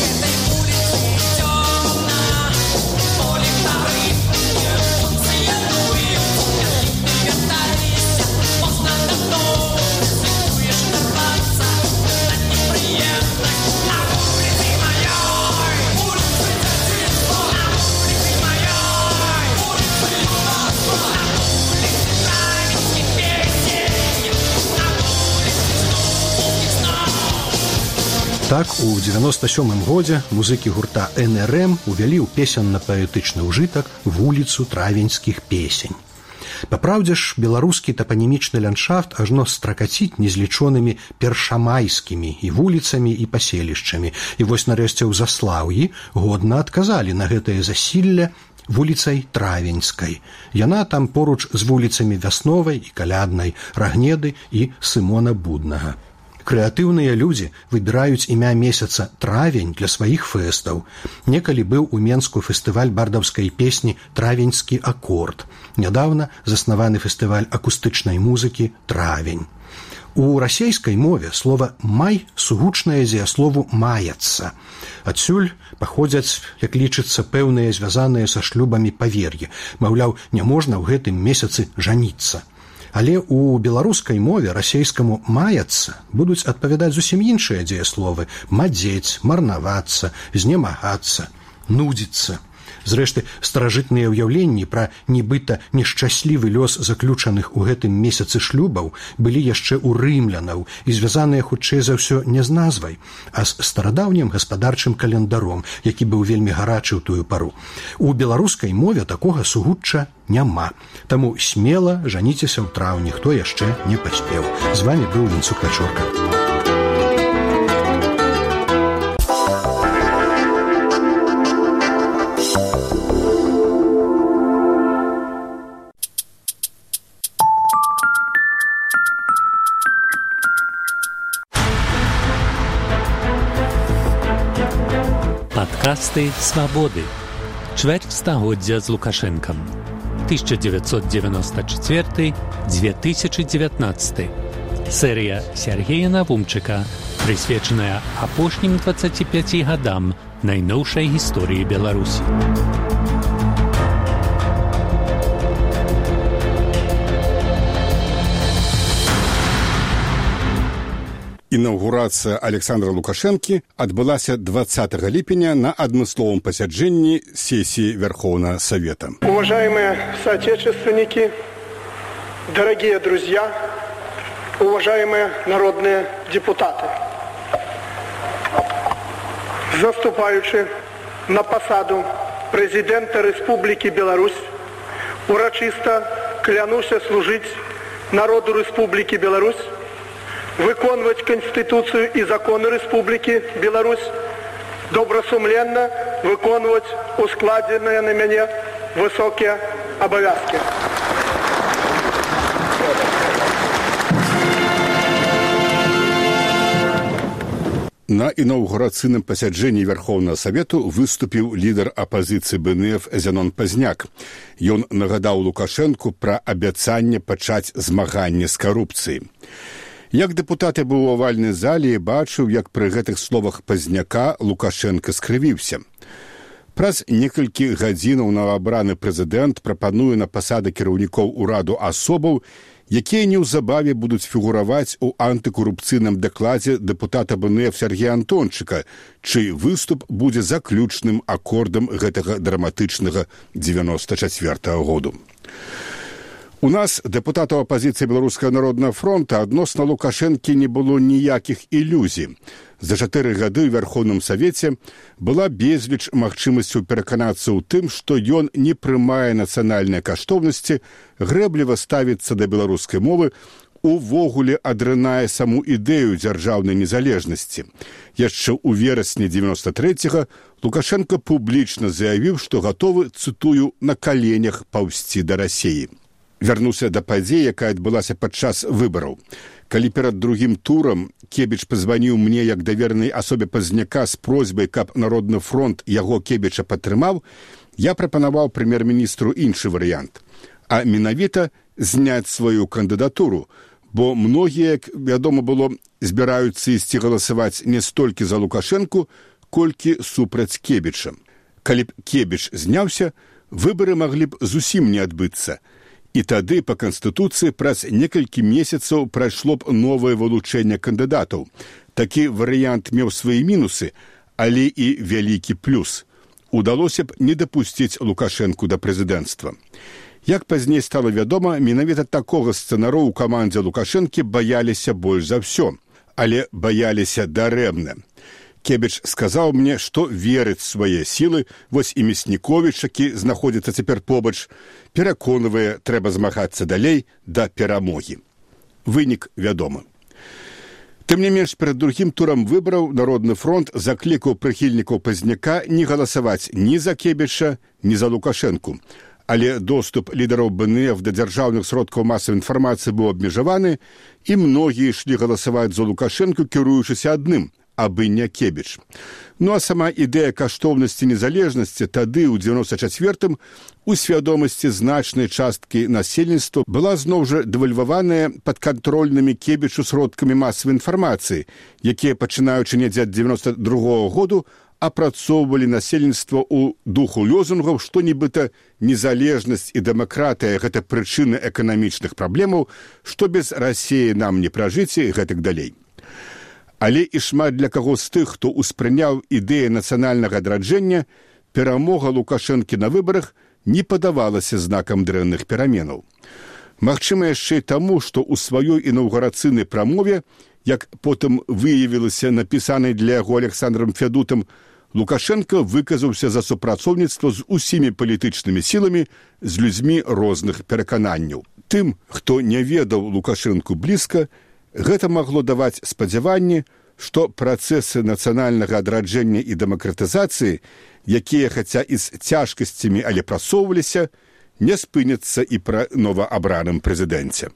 [SPEAKER 7] Так, у 97-м годзе музыкі гурта НРМ увялі ў песенна-паэтычны ўжытак вуліцу травеньскіх песень. Папраўдзе ж, беларускі тапанімічны ландшафт ажно стракаціць незлічонымі першамайскімі і вуліцамі і паселішчамі. І вось нарэшце ў Заслаўі годна адказалі на гэтае засілле вуліцай Травеньскай. Яна там поруч з вуліцамі Вясновай і Каляднай, Рагнеды і Сымона Буднага. Крэатыўныя людзі выбіраюць імя месяца травень для сваіх фэстаў. Некалі быў у Менску фестываль бардаўскай песні «Травеньскі акорд». Нядаўна заснаваны фестываль акустычнай музыкі «Травень». У расейскай мове слова «май» сугучнае дзеяслову «маяцца». Адсюль паходзяць, як лічыцца, пэўныя звязаныя са шлюбамі павер'і. Маўляў, няможна ў гэтым месяцы жаніцца. Але ў беларускай мове расейскаму «маяцца» будуць адпавядаць зусім іншыя дзеясловы: мадзець, марнавацца, знемагацца, нудзіцца. Зрэшты, старажытныя ўяўленні пра нібыта нешчаслівы лёс заключаных у гэтым месяцы шлюбаў былі яшчэ ў рымлянаў і звязаныя хутчэй за ўсё не з назвай, а з старадаўнім гаспадарчым календаром, які быў вельмі гарачы ў тую пару. У беларускай мове такога сугучча няма. Таму смела жаніцеся ў траўні, хто яшчэ не паспеў. З вами быў Вінцук Пячорка.
[SPEAKER 1] Падкасты «Свабоды». Чвэрць стагоддзя з Лукашэнкам. 1924-2019. Серыя Сергея Навумчыка, прысвечаная апошнім 25 гадам найноўшай гісторыі Беларусі.
[SPEAKER 2] Інаўгурацыя Александра Лукашэнкі адбылася 20 ліпеня на адмысловым пасяджэнні сессии Верховного Совета.
[SPEAKER 3] Уважаемые соотечественники, дорогие друзья, уважаемые народные депутаты, заступаючи на посаду президента Республики Беларусь, урочисто клянуся служить народу Республики Беларусь, выконваць Конституцию и законы Республики Беларусь, добросумленно выконваць ускладзеныя на мяне высокие обовязки.
[SPEAKER 2] На інаўгурацыйным пасяджэнні Верховного Совету выступіў лідар апазіцыі БНФ Зянон Пазняк. Ён нагадаў Лукашэнку пра абяцанне пачаць змаганне з карупцыяй. Як дэпутат быў у авальнай зале і бачыў, як пры гэтых словах Пазняка Лукашенко скрывіўся. Праз некалькі гадзінаў новаабраны прэзідэнт прапануе на пасады кіраўнікоў ураду асобаў, якія неўзабаве будуць фігураваць у антыкорупцыйным дакладзе дэпутата БНФ Сергея Антончыка, чый выступ будзе заключным акордам гэтага драматычнага 94-го году. У нас, дэпутатаў апазіцыі Беларускага народнага фронта, адносна Лукашэнкі не было ніякіх ілюзій. За 4 гады ў Верховным Савеце была безліч магчымасцяў пераканацца ў тым, што ён не прымае нацыянальныя каштоўнасці, грэбліва ставіцца да беларускай мовы, увогуле адрынае саму ідэю дзяржаўнай незалежнасці. Яшчэ ў верасні 93-го Лукашенко публічна заявіў, што гатовы, цытую, на каленях паўзці да Расіі. Вярнуся да падзеі, якая адбылася падчас выбараў. Калі перад другім турам Кебіч пазваніў мне як давернай асобе Пазняка з просьбай, каб Народны фронт яго Кебіча падтрымаў, я прапанаваў прэм'ер-міністру іншы варыянт, а менавіта зняць сваю кандыдатуру, бо многія, як вядома было, збіраюцца ісці галасаваць не столькі за Лукашэнку, колькі супраць Кебіча. Калі б Кебіч зняўся, выбары маглі б зусім не адбыцца. І тады па Канстытуцыі праз некалькі месяцаў прайшло б новае вылучэнне кандыдатаў. Такі варыянт меў свае мінусы, але і вялікі плюс. Удалося б не дапусціць Лукашэнку да прэзідэнцтва. Як пазней стала вядома, менавіта такога сцэнару ў камандзе Лукашэнкі баяліся больш за ўсё, але баяліся дарэмна. Кебіч сказаў мне, што верыць свае сілы, вось і Мясніковіч, які знаходзіцца цяпер побач, пераконвае, трэба змагацца далей да перамогі. Вынік вядомы. Тым не менш, перад другім турам выбараў Народны фронт заклікаў прыхільнікаў Пазняка не галасаваць ні за Кебіча, ні за Лукашэнку. Але доступ лідараў БНФ да дзяржаўных сродкаў масавай інфармацыі быў абмежаваны, і многія ішлі галасаваць за Лукашэнку, кіруючыся адным – абы не Кебіч. Ну а сама ідэя каштоўнасці незалежнасці тады, ў 94-м, у свядомасці значнай часткі насельніцтва была зноў жа дэвальваваная падкантрольнымі Кебічу сродкамі масавай інфармацыі, якія, пачынаючы недзе ад 92-го году, апрацоўвалі насельніцтва ў духу лёзунгаў, што нібыта незалежнасць і дэмакратыя – гэта прычыны эканамічных праблемаў, што без Расіі нам не пражыць і гэтак далей. Але і шмат для каго з тых, хто ўспрыняў ідэю нацыянальнага адраджэння, перамога Лукашэнкі на выбарах не падавалася знакам дрэнных пераменаў. Магчыма, яшчэ і таму, што ў сваёй інаўгурацыйнай прамове, як потым выявілася напісанай для яго Александрам Фядутам, Лукашенко выказаўся за супрацоўніцтва з усімі палітычнымі сіламі, з людзьмі розных перакананняў. Тым, хто не ведаў Лукашэнку блізка, гэта магло даваць спадзяванне, што працэсы нацыянальнага адраджэння і дэмакратызацыі, якія, хаця і з цяжкасцямі, але прасоўваліся, не спыняцца і пра новаабраным прэзідэнце.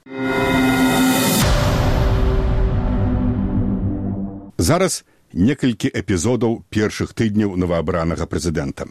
[SPEAKER 2] Зараз некалькі эпізодаў першых тыдняў новаабранага прэзідэнта.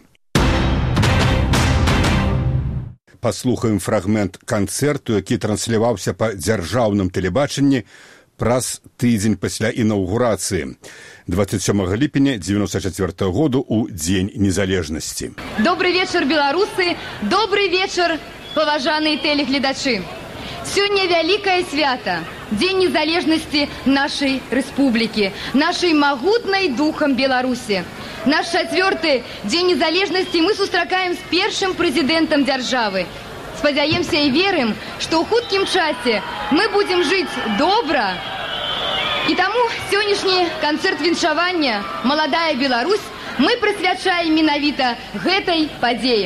[SPEAKER 2] Паслухаем фрагмент канцэрту, які трансляваўся па дзяржаўным тэлебачанні праз тыдзень пасля інаўгурацыі 27 ліпеня 1994 году ў Дзень незалежнасці.
[SPEAKER 4] Добрый вечер, беларусы! Добрый вечер, паважаныя тэлегледачы! Сёння вялікае свята, Дзень незалежнасці нашай рэспублікі, нашай магутнай духам Беларусі. Наш 4-й Дзень незалежнасці мы сустракаем з першым прэзідэнтам дзяржавы. Спадзяемся і верым, што ў хуткім часе мы будзем жыць добра. І таму сённяшні канцэрт віншавання «Маладая Беларусь» мы прысвячаем менавіта гэтай падзеі.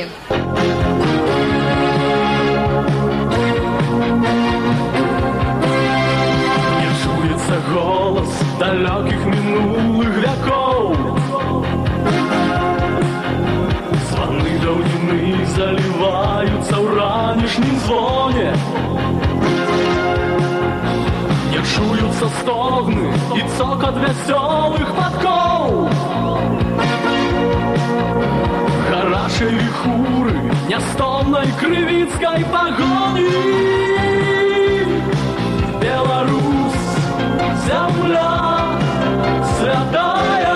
[SPEAKER 5] Не чуецца голас далёкіх мінулых вякоў. Званы даўніны заліваюцца ў ранішнім звоне. Не чуюцца стогны і цокат вясёлых падкоў. Гарачай віхуры нястомнай крывіцкай пагоні. Беларусь, зямля святая,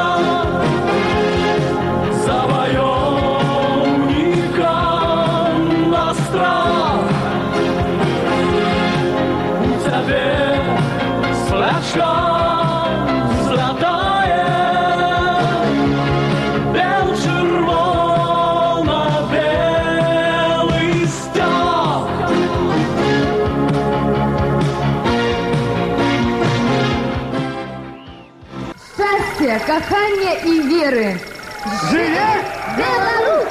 [SPEAKER 5] заваёўнікам на страх. У цябе флешка злятае, бел-чырвона-белы сцяг.
[SPEAKER 4] Шчасця, кахання і веры!
[SPEAKER 5] Жыве
[SPEAKER 4] Беларусь!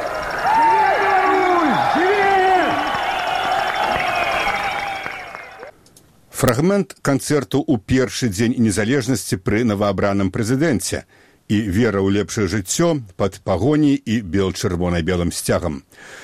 [SPEAKER 2] Фрагмент канцэрту ў першы дзень незалежнасці пры новаабраным прэзідэнце і вера ў лепшае жыццё пад пагоняй і бел-чырвона-белым сцягам.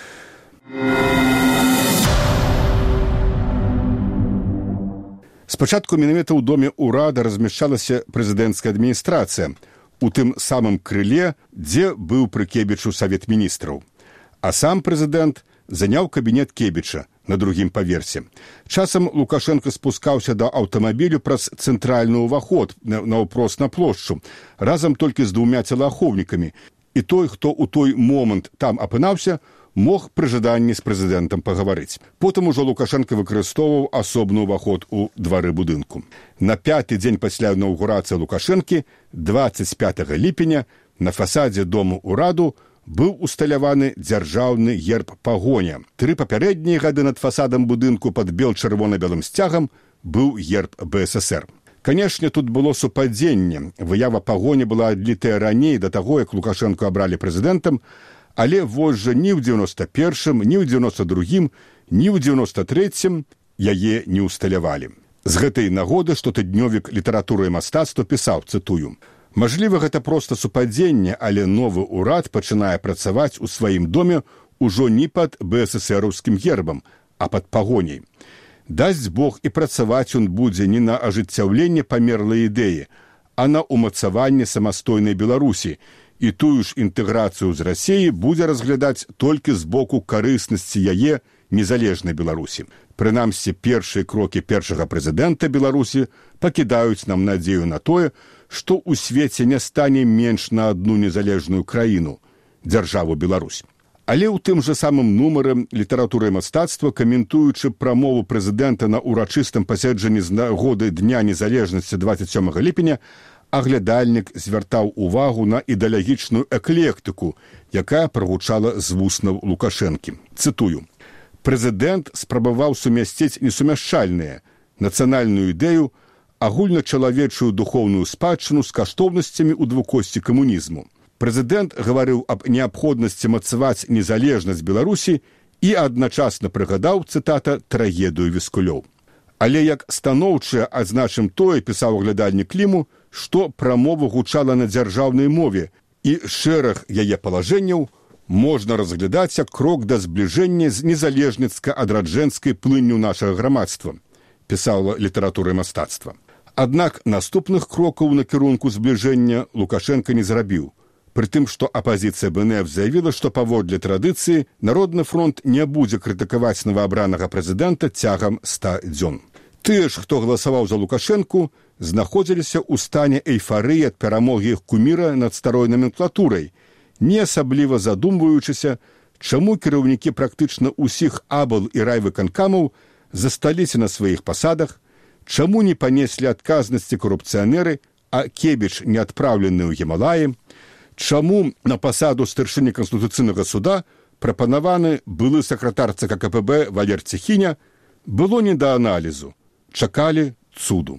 [SPEAKER 2] Спачатку менавіта ў доме ўрада размяшчалася прэзідэнцкая адміністрацыя, у тым самым крыле, дзе быў пры Кебічу Савет міністраў. А сам прэзідэнт заняў кабінет Кебіча на другім паверсе. Часам Лукашенко спускаўся да аўтамабілю праз цэнтральны ўваход наўпрост на плошчу, разам толькі з 2 целаахоўнікамі. І той, хто ў той момант там апынаўся, мог пры жаданні з прэзідэнтам пагаварыць. Потым ужо Лукашенко выкарыстоўваў асобны ўваход у двары будынку. На 5-й дзень пасля інаўгурацыі Лукашэнкі, 25 ліпеня, на фасадзе дому ўраду быў усталяваны дзяржаўны герб пагоня. 3 папярэднія гады над фасадам будынку пад бел-чырвона-белым сцягам быў герб БССР. Канешне, тут было супадзенне. Выява пагоня была адлітая раней да таго, як Лукашэнку абралі прэзідэнтам, але вось жа ні ў 91-м, ні ў 92-м, ні ў 93-м яе не ўсталявалі. З гэтай нагоды штотыднёвік літаратуры і мастацтва пісаў, цытую: «Мажліва, гэта проста супадзенне, але новы ўрад пачынае працаваць у сваім доме ўжо не пад БССРаўскім гербам, а пад пагоняй. Дасць Бог, і працаваць ён будзе не на ажыццяўленне памерлай ідэі, а на ўмацаванне самастойнай Беларусі, і тую ж інтэграцыю з Расіяй будзе разглядаць толькі з боку карыснасці яе незалежнай Беларусі. Прынамсі, першыя крокі першага прэзідэнта Беларусі пакідаюць нам надзею на тое, што ў свеце не стане менш на адну незалежную краіну – дзяржаву Беларусь. Але ў тым жа самым нумары літаратуры і мастацтва, каментуючы прамову прэзідэнта на урачыстым паседжанні з нагоды Дня незалежнасці 27 ліпеня, аглядальнік звяртаў увагу на ідэалагічную эклектыку, якая прагучала з вуснаў Лукашэнкі. Цытую: «Прэзідэнт спрабаваў сумясціць несумяшчальныя нацыянальную ідэю, агульначалавечую духоўную спадчыну з каштоўнасцямі ў двукосці камунізму. Прэзідэнт гаварыў аб неабходнасці мацаваць незалежнасць Беларусі і адначасна прыгадаў, цытата, трагедыю Віскулёў. Але як станоўчае адзначым тое, пісаў аглядальнік Кліму, што прамова гучала на дзяржаўнай мове, і шэраг яе палажэнняў можна разглядаць як крок да збліжэння з незалежніцка-адраджэнскай плынню нашага грамадства, пісала літаратура і мастацтва. Аднак наступных крокаў на кірунку збліжэння Лукашенка не зрабіў, пры тым, што апазіцыя БНФ заявіла, што паводле традыцыі Народны фронт не будзе крытыкаваць новаабранага прэзідэнта цягам 100 дзён. Тыя ж, хто галасаваў за Лукашэнку, знаходзіліся ў стане эйфарыі ад перамогі іх куміра над старой номенклатурай, не асабліва задумваючыся, чаму кіраўнікі практычна ўсіх абл і райвыканкамаў засталіся на сваіх пасадах, чаму не панеслі адказнасці карупцыянеры, а Кебіч не адпраўлены ў Гімалаі, чаму на пасаду старшыні Канстытуцыйнага суда прапанаваны былы сакратар ЦК КПБ Валер Цехіня, было не да аналізу, чакалі цуду.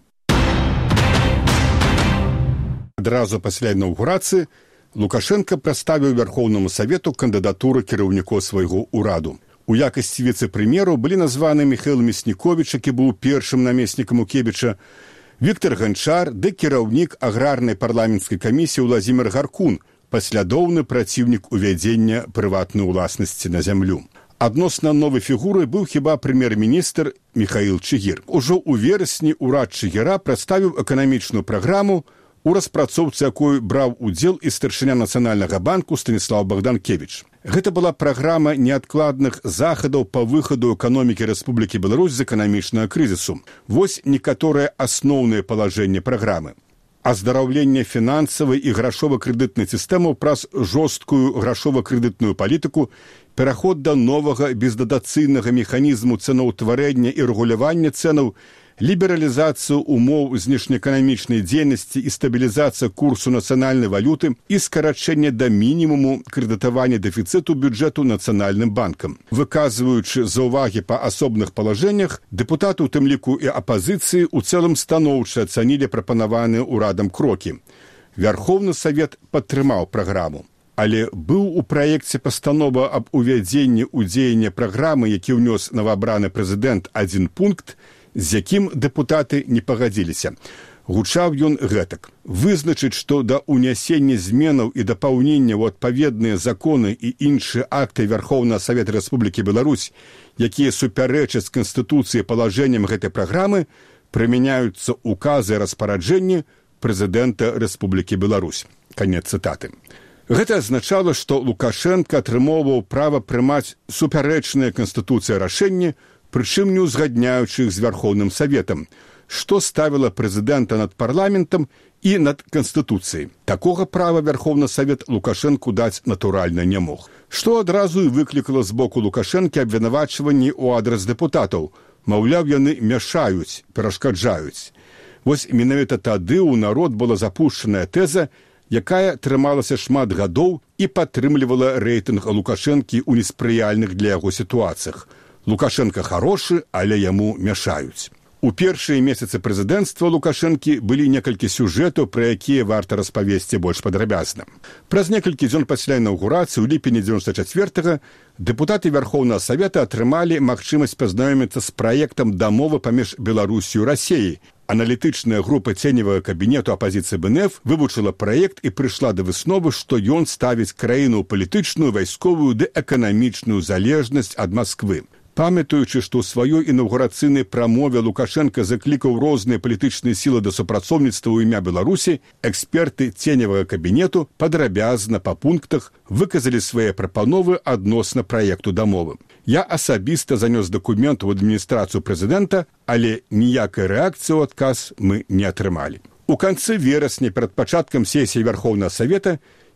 [SPEAKER 2] Адразу пасля інаўгурацыі Лукашенка прадставіў Вярхоўнаму Савету кандыдатуры кіраўнікоў свайго ўраду. У якасці віцэ-прэм'еру былі названы Міхаіл Мясніковіч, які быў першым намеснікам у Кебіча, Віктор Ганчар ды кіраўнік аграрнай парламенцкай камісіі Владзімір Гаркун, паслядоўны праціўнік увядзення прыватнай уласнасці на зямлю. Адносна новай фігуры быў хіба прэм'ер-міністр Міхаіл Чыгір. Ужо ў верасні ўрад Чыгіра прадставіў эканамічную праграму, у распрацоўцы якой браў удзел і старшыня Нацыянальнага банку Станіслав Богданкевич. Гэта была праграма неадкладных захадаў па выхаду эканомікі Рэспублікі Беларусь з эканамічнага крызісу. Вось некаторыя асноўныя палажэнні праграмы. Аздараўленне фінансавай і грашова-крэдытнай сістэмаў праз жорсткую грашова-крэдытную палітыку, пераход да новага бездатацыйнага механізму цэнаўтварэння і рэгулявання цэнаў, лібералізацыю умоў знешнеэканамічнай дзейнасці і стабілізацыя курсу нацыянальнай валюты і скарачэнне да мінімуму крэдытавання дэфіцыту бюджэту Нацыянальным банкам. Выказваючы заўвагі па асобных палажэннях, дэпутаты, у тым ліку і апазіцыі, у цэлым станоўча ацанілі прапанаваныя ўрадам крокі. Вярхоўны Савет падтрымаў праграму. Але быў у праекце пастанова аб увядзенні ў дзеянне праграмы, які ўнёс новаабраны прэзідэнт, адзін пункт, з якім дэпутаты не пагадзіліся. Гучаў ён гэтак: вызначыць, што да ўнясення зменаў і дапаўнення ў адпаведныя законы і іншыя акты Вярхоўнага Савета Рэспублікі Беларусь, якія супярэчаць Канстытуцыі палажэнням гэтай праграмы, прымяняюцца указы і распараджэнні прэзідэнта Рэспублікі Беларусь. Канец цытаты. Гэта азначала, што Лукашенка атрымоўваў права прымаць супярэчныя Канстытуцыі рашэнні, прычым не ўзгадняючы іх з Вярхоўным Саветам, што ставіла прэзідэнта над парламентам і над Канстытуцыяй. Такога права Вярхоўны Савет Лукашэнку даць натуральна не мог. Што адразу і выклікала з боку Лукашэнкі абвінавачванні ў адрас дэпутатаў. Маўляў, яны мяшаюць, перашкаджаюць. Вось менавіта тады ў народ была запушчаная тэза, якая трымалася шмат гадоў і падтрымлівала рэйтынг Лукашэнкі ў неспрыяльных для яго сітуацыях. Лукашенко хорошы, але яму мяшаюць. У першыя месяцы прэзідэнцтва Лукашэнкі былі некалькі сюжэтаў, пра якія варта распавесці больш падрабязна. Праз некалькі дзён пасля інаўгурацыі ў ліпені 94-га дэпутаты Вярхоўнага Савета атрымалі магчымасць пазнаёміцца з праектам дамовы паміж Беларусю і Расіяй. Аналітычная група ценевага кабінету апазіцыі БНФ вывучыла праект і прыйшла да высновы, што ён ставіць краіну ў палітычную, вайсковую ды эканамічную залежнасць ад Масквы. Памятаючы, што ў сваёй інаўгурацыйнай прамове Лукашенка заклікаў розныя палітычныя сілы да супрацоўніцтва ў імя Беларусі, эксперты ценевага кабінету падрабязна па пунктах выказалі свае прапановы адносна праекту дамовы. Я асабіста занёс дакумент у адміністрацыю прэзідэнта, але ніякай рэакцыі ў адказ мы не атрымалі. У канцы верасня перад пачаткам сесіі Вярхоўнага Савета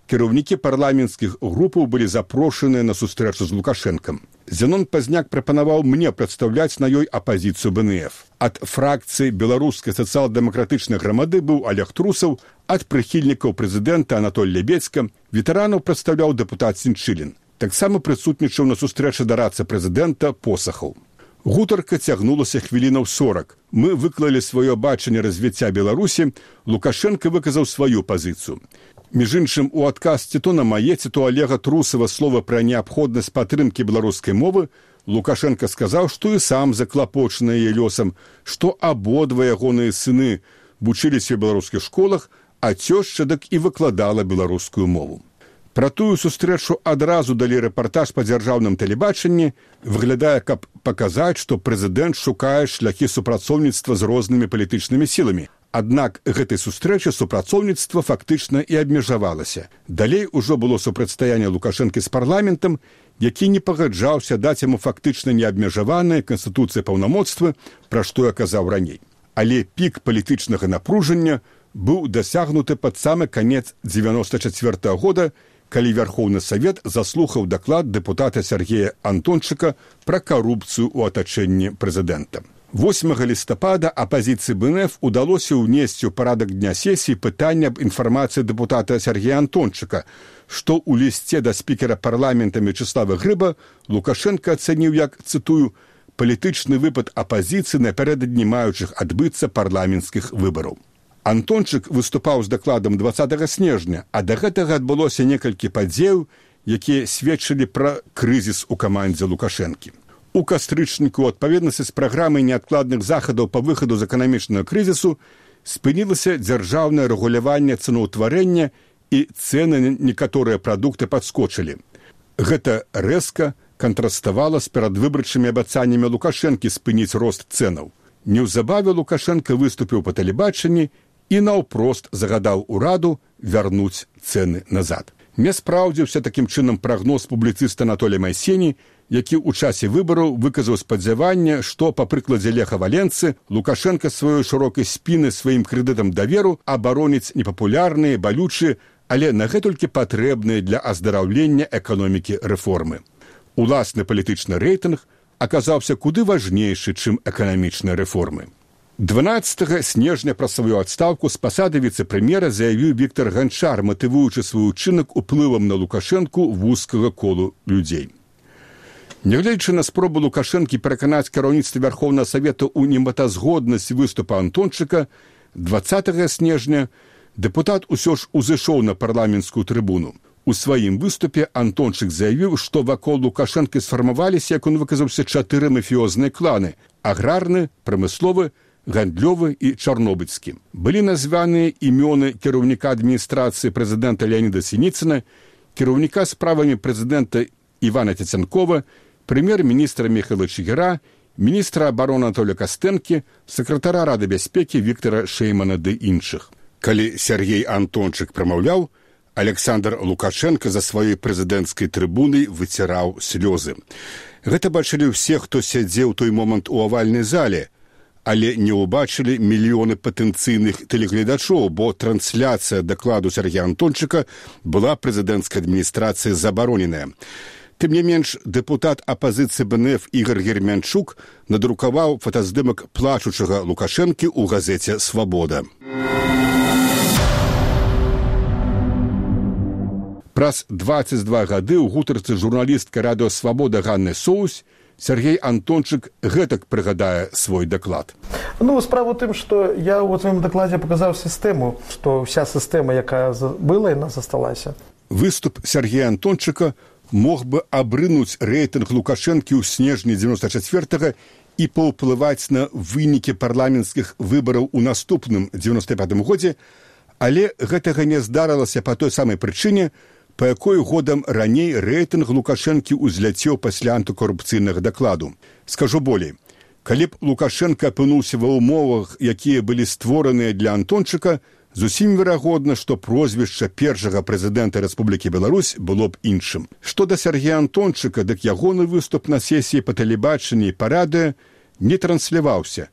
[SPEAKER 2] кіраўнікі парламенцкіх групаў былі запрошаныя на сустрэчу з Лукашэнкам. Зянон Пазняк прапанаваў мне прадстаўляць на ёй апазіцыю БНФ. Ад фракцыі беларускай сацыял-дэмакратычнай грамады быў Олег Трусаў, ад прыхільнікаў прэзідэнта Анатоль Лебедзька, ветэранаў прадстаўляў дэпутат Сінчылін. Таксама прысутнічаў на сустрэчы дарадцы прэзідэнта Посахаў. Гутарка цягнулася хвілінаў 40. Мы выклалі сваё бачанне развіцця Беларусі, Лукашенко выказаў сваю пазіцыю. Між іншым, у адказ ці то на мае, ці то Олега Трусава слова пра неабходнасць падтрымкі беларускай мовы, Лукашенко сказаў, што і сам заклапочаны яе лёсам, што абодва ягоныя сыны вучыліся ў беларускіх школах, а цёшча дык і выкладала беларускую мову. Пра тую сустрэчу адразу далі рэпартаж па дзяржаўным тэлебачанні, выглядае, каб паказаць, што прэзідэнт шукае шляхі супрацоўніцтва з рознымі палітычнымі сіламі. Аднак гэтай сустрэчы супрацоўніцтва фактычна і абмежавалася. Далей ужо было супрацьстаянне Лукашэнкі з парламентам, які не пагаджаўся даць яму фактычна неабмежаваныя канстытуцыі паўнамоцтвы, пра што я казаў раней. Але пік палітычнага напружання быў дасягнуты пад самы канец 1994 года, калі Верховны Савет заслухаў даклад дэпутата Сергея Антончыка пра карупцыю ў атачэнні прэзідэнта. 8 лістапада апазіцыі БНФ удалося ўнесці ў парадак дня сесіі пытанне аб інфармацыі дэпутата Сергея Антончыка, што ў лісце да спікера парламента Мячеслава Грыба Лукашенко ацаніў як, цытую, «палітычны выпад апазіцыі напярэдадні маючых адбыцца парламенцкіх выбараў». Антончык выступаў з дакладам 20 снежня, а да гэтага адбылося некалькі падзеяў, якія сведчылі пра крызіс у камандзе Лукашэнкі. У кастрычніку ў адпаведнасці з праграмай неадкладных захадаў па выхаду з эканамічнага крызісу спынілася дзяржаўнае рэгуляванне цэнаўтварэння і цэны на некаторыя прадукты падскочылі. Гэта рэзка кантраставала з перадвыбарчымі абяцаннямі Лукашэнкі спыніць рост цэнаў. Неўзабаве Лукашенко выступіў па тэлебачанні і наўпрост загадаў ураду вярнуць цэны назад. Не спраўдзіўся такім чынам прагноз публіцыста Анатолія Майсені, які ў часе выбараў выказаў спадзяванне, што, па прыкладзе Леха Валенцы, Лукашенко сваёй шырокай спіны сваім крэдытам даверу абароніць непапулярныя, балючыя, але нагэтулькі патрэбныя для аздараўлення эканомікі рэформы. Уласны палітычны рэйтынг аказаўся куды важнейшы, чым эканамічныя рэформы. 12 снежня пра сваю адстаўку з пасады віцэ-прэм'ера заявіў Віктор Ганчар, матывуючы свой учынак уплывам на Лукашэнку вузкага колу людзей. Нягледзячы на спробу Лукашэнкі пераканаць кіраўніцтва Верховнага Савета ў нематазгоднасць выступа Антончыка, 20 снежня дэпутат усё ж узышоў на парламенцкую трыбуну. У сваім выступе Антончык заявіў, што вакол Лукашэнкі сфармаваліся, як он выказаўся, 4 мафіёзныя кланы – аграрны, прамысловы, гандлёвы і чарнобыльскі. Былі названыя імёны кіраўніка адміністрацыі прэзідэнта Леаніда Сініцына, кіраўніка справамі прэзідэнта Івана Цяцянкова, прэм'ер-міністра Міхайла Чыгіра, міністра абароны Анатолія Кастэнкі, сакратара Рады бяспекі Віктара Шэймана ды іншых. Калі Сергей Антончык прамаўляў, Александр Лукашенко за сваёй прэзідэнцкай трыбунай выціраў слёзы. Гэта бачылі ўсе, хто сядзеў той момант у авальнай зале, але не ўбачылі мільёны патэнцыйных тэлегледачоў, бо трансляцыя дакладу Сергея Антончыка была прэзідэнцкай адміністрацыі забароненая. Тым не менш, дэпутат апазіцыі БНФ Ігор Гермянчук надрукаваў фотаздымак плачучага Лукашэнкі ў газеце «Свабода». Праз 22 гады ў гутарцы журналістка радыё «Свабода» Ганны Соус Сергей Антончык гэтак прыгадае свой даклад.
[SPEAKER 6] Справа ў тым, што я ў сваім дакладзе паказаў сістэму, што вся сістэма, якая была, яна засталася.
[SPEAKER 2] Выступ Сергея Антончыка мог бы абрынуць рэйтынг Лукашэнкі ў снежні 94-го і паўплываць на вынікі парламенцкіх выбараў у наступным 95-м годзе, але гэтага не здарылася па той самай прычыне, па якой годам раней рэйтынг Лукашэнкі ўзляцеў пасля антыкорупцыйнага дакладу. Скажу болей, калі б Лукашенко апынуўся ва ўмовах, якія былі створаныя для Антончыка, зусім верагодна, што прозвішча першага прэзідэнта Рэспублікі Беларусь было б іншым. Што да Сергея Антончыка, дык ягоны выступ на сесіі па тэлебачанні і па радыё не трансляваўся,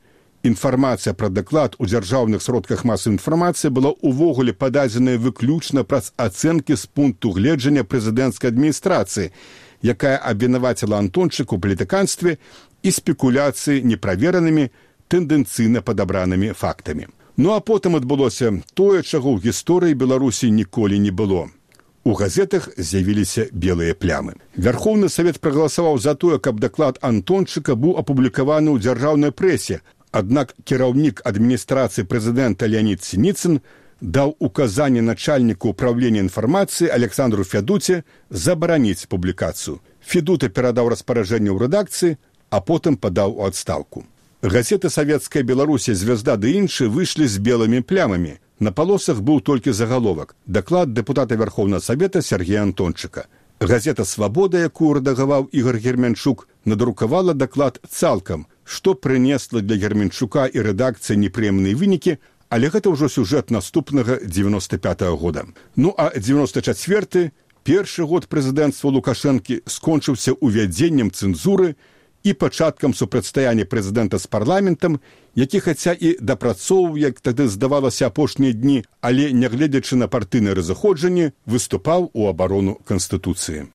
[SPEAKER 2] Інфармацыя пра даклад у дзяржаўных сродках масавай інфармацыі была ўвогуле пададзеная выключна праз ацэнкі з пункту гледжання прэзідэнцкай адміністрацыі, якая абвінаваціла Антончык у палітыканстве і спекуляцыі неправеранымі, тэндэнцыйна падабранымі фактамі. Ну а потым адбылося тое, чаго ў гісторыі Беларусі ніколі не было. У газетах з'явіліся белыя плямы. Вярхоўны Савет прагаласаваў за тое, каб даклад Антончыка быў апублікаваны ў дзяржаўнай прэсе, аднак кіраўнік адміністрацыі прэзідэнта Леонід Сініцын даў указанне начальніку ўправлення інфармацыі Александру Федуце забараніць публікацыю. Федута перадаў распараджэнне ў рэдакцыі, а потым падаў у адстаўку. Газеты «Савецкая Беларусі», «Звезда» ды іншыя выйшлі з белымі плямамі. На палосах быў толькі загаловак. Даклад дэпутата Вярхоўнага Савета Сергея Антончыка. Газета «Свабода», якую рэдагаваў Ігор Герменчук, надрукавала даклад цалкам, што прынесла для Герменчука і рэдакцыі непрыемныя вынікі, але гэта ўжо сюжэт наступнага 95-го года. Ну а 94-й, першы год прэзідэнцтва Лукашэнкі, скончыўся увядзеннем цэнзуры і пачаткам супрацьстаяння прэзідэнта з парламентам, які хаця і дапрацоўваў, як тады здавалася, апошнія дні, але, нягледзячы на партыйнае разыходжанне, выступаў у абарону Канстытуцыі.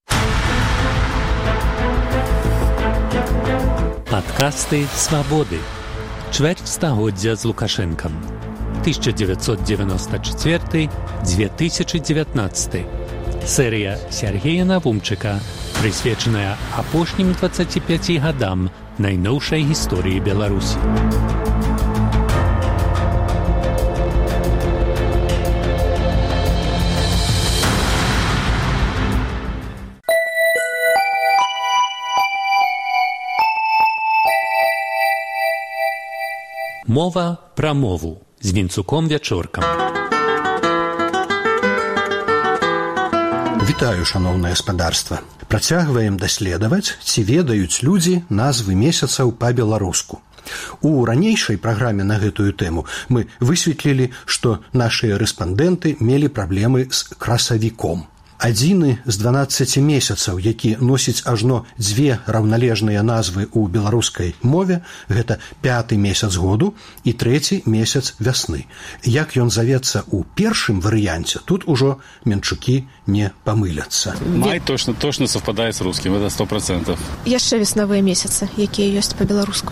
[SPEAKER 1] Падкасты «Свабоды». Чвэрць стагоддзя з Лукашэнкам. 1994-2019. Серыя Сергея Навумчыка, прысвечаная апошнім 25 гадам найноўшай гісторыі Беларусі. Мова пра мову з Вінцуком Вячоркам.
[SPEAKER 7] Вітаю, шаноўнае спадарства. Працягваем даследаваць, ці ведаюць людзі назвы месяцаў па-беларуску. У ранейшай праграме на гэтую тэму мы высветлілі, што нашыя рэспандэнты мелі праблемы з красавіком. Адзіны з 12 месяцаў, які носіць ажно дзве раўналежныя назвы ў беларускай мове, гэта 5-й месяц году і 3-й месяц вясны. Як ён завецца ў першым варыянце, тут ужо менчукі не памыляцца.
[SPEAKER 8] Май точно совпадае з рускім, это 100%.
[SPEAKER 9] Яшчэ веснавыя месяцы, якія ёсць па-беларуску.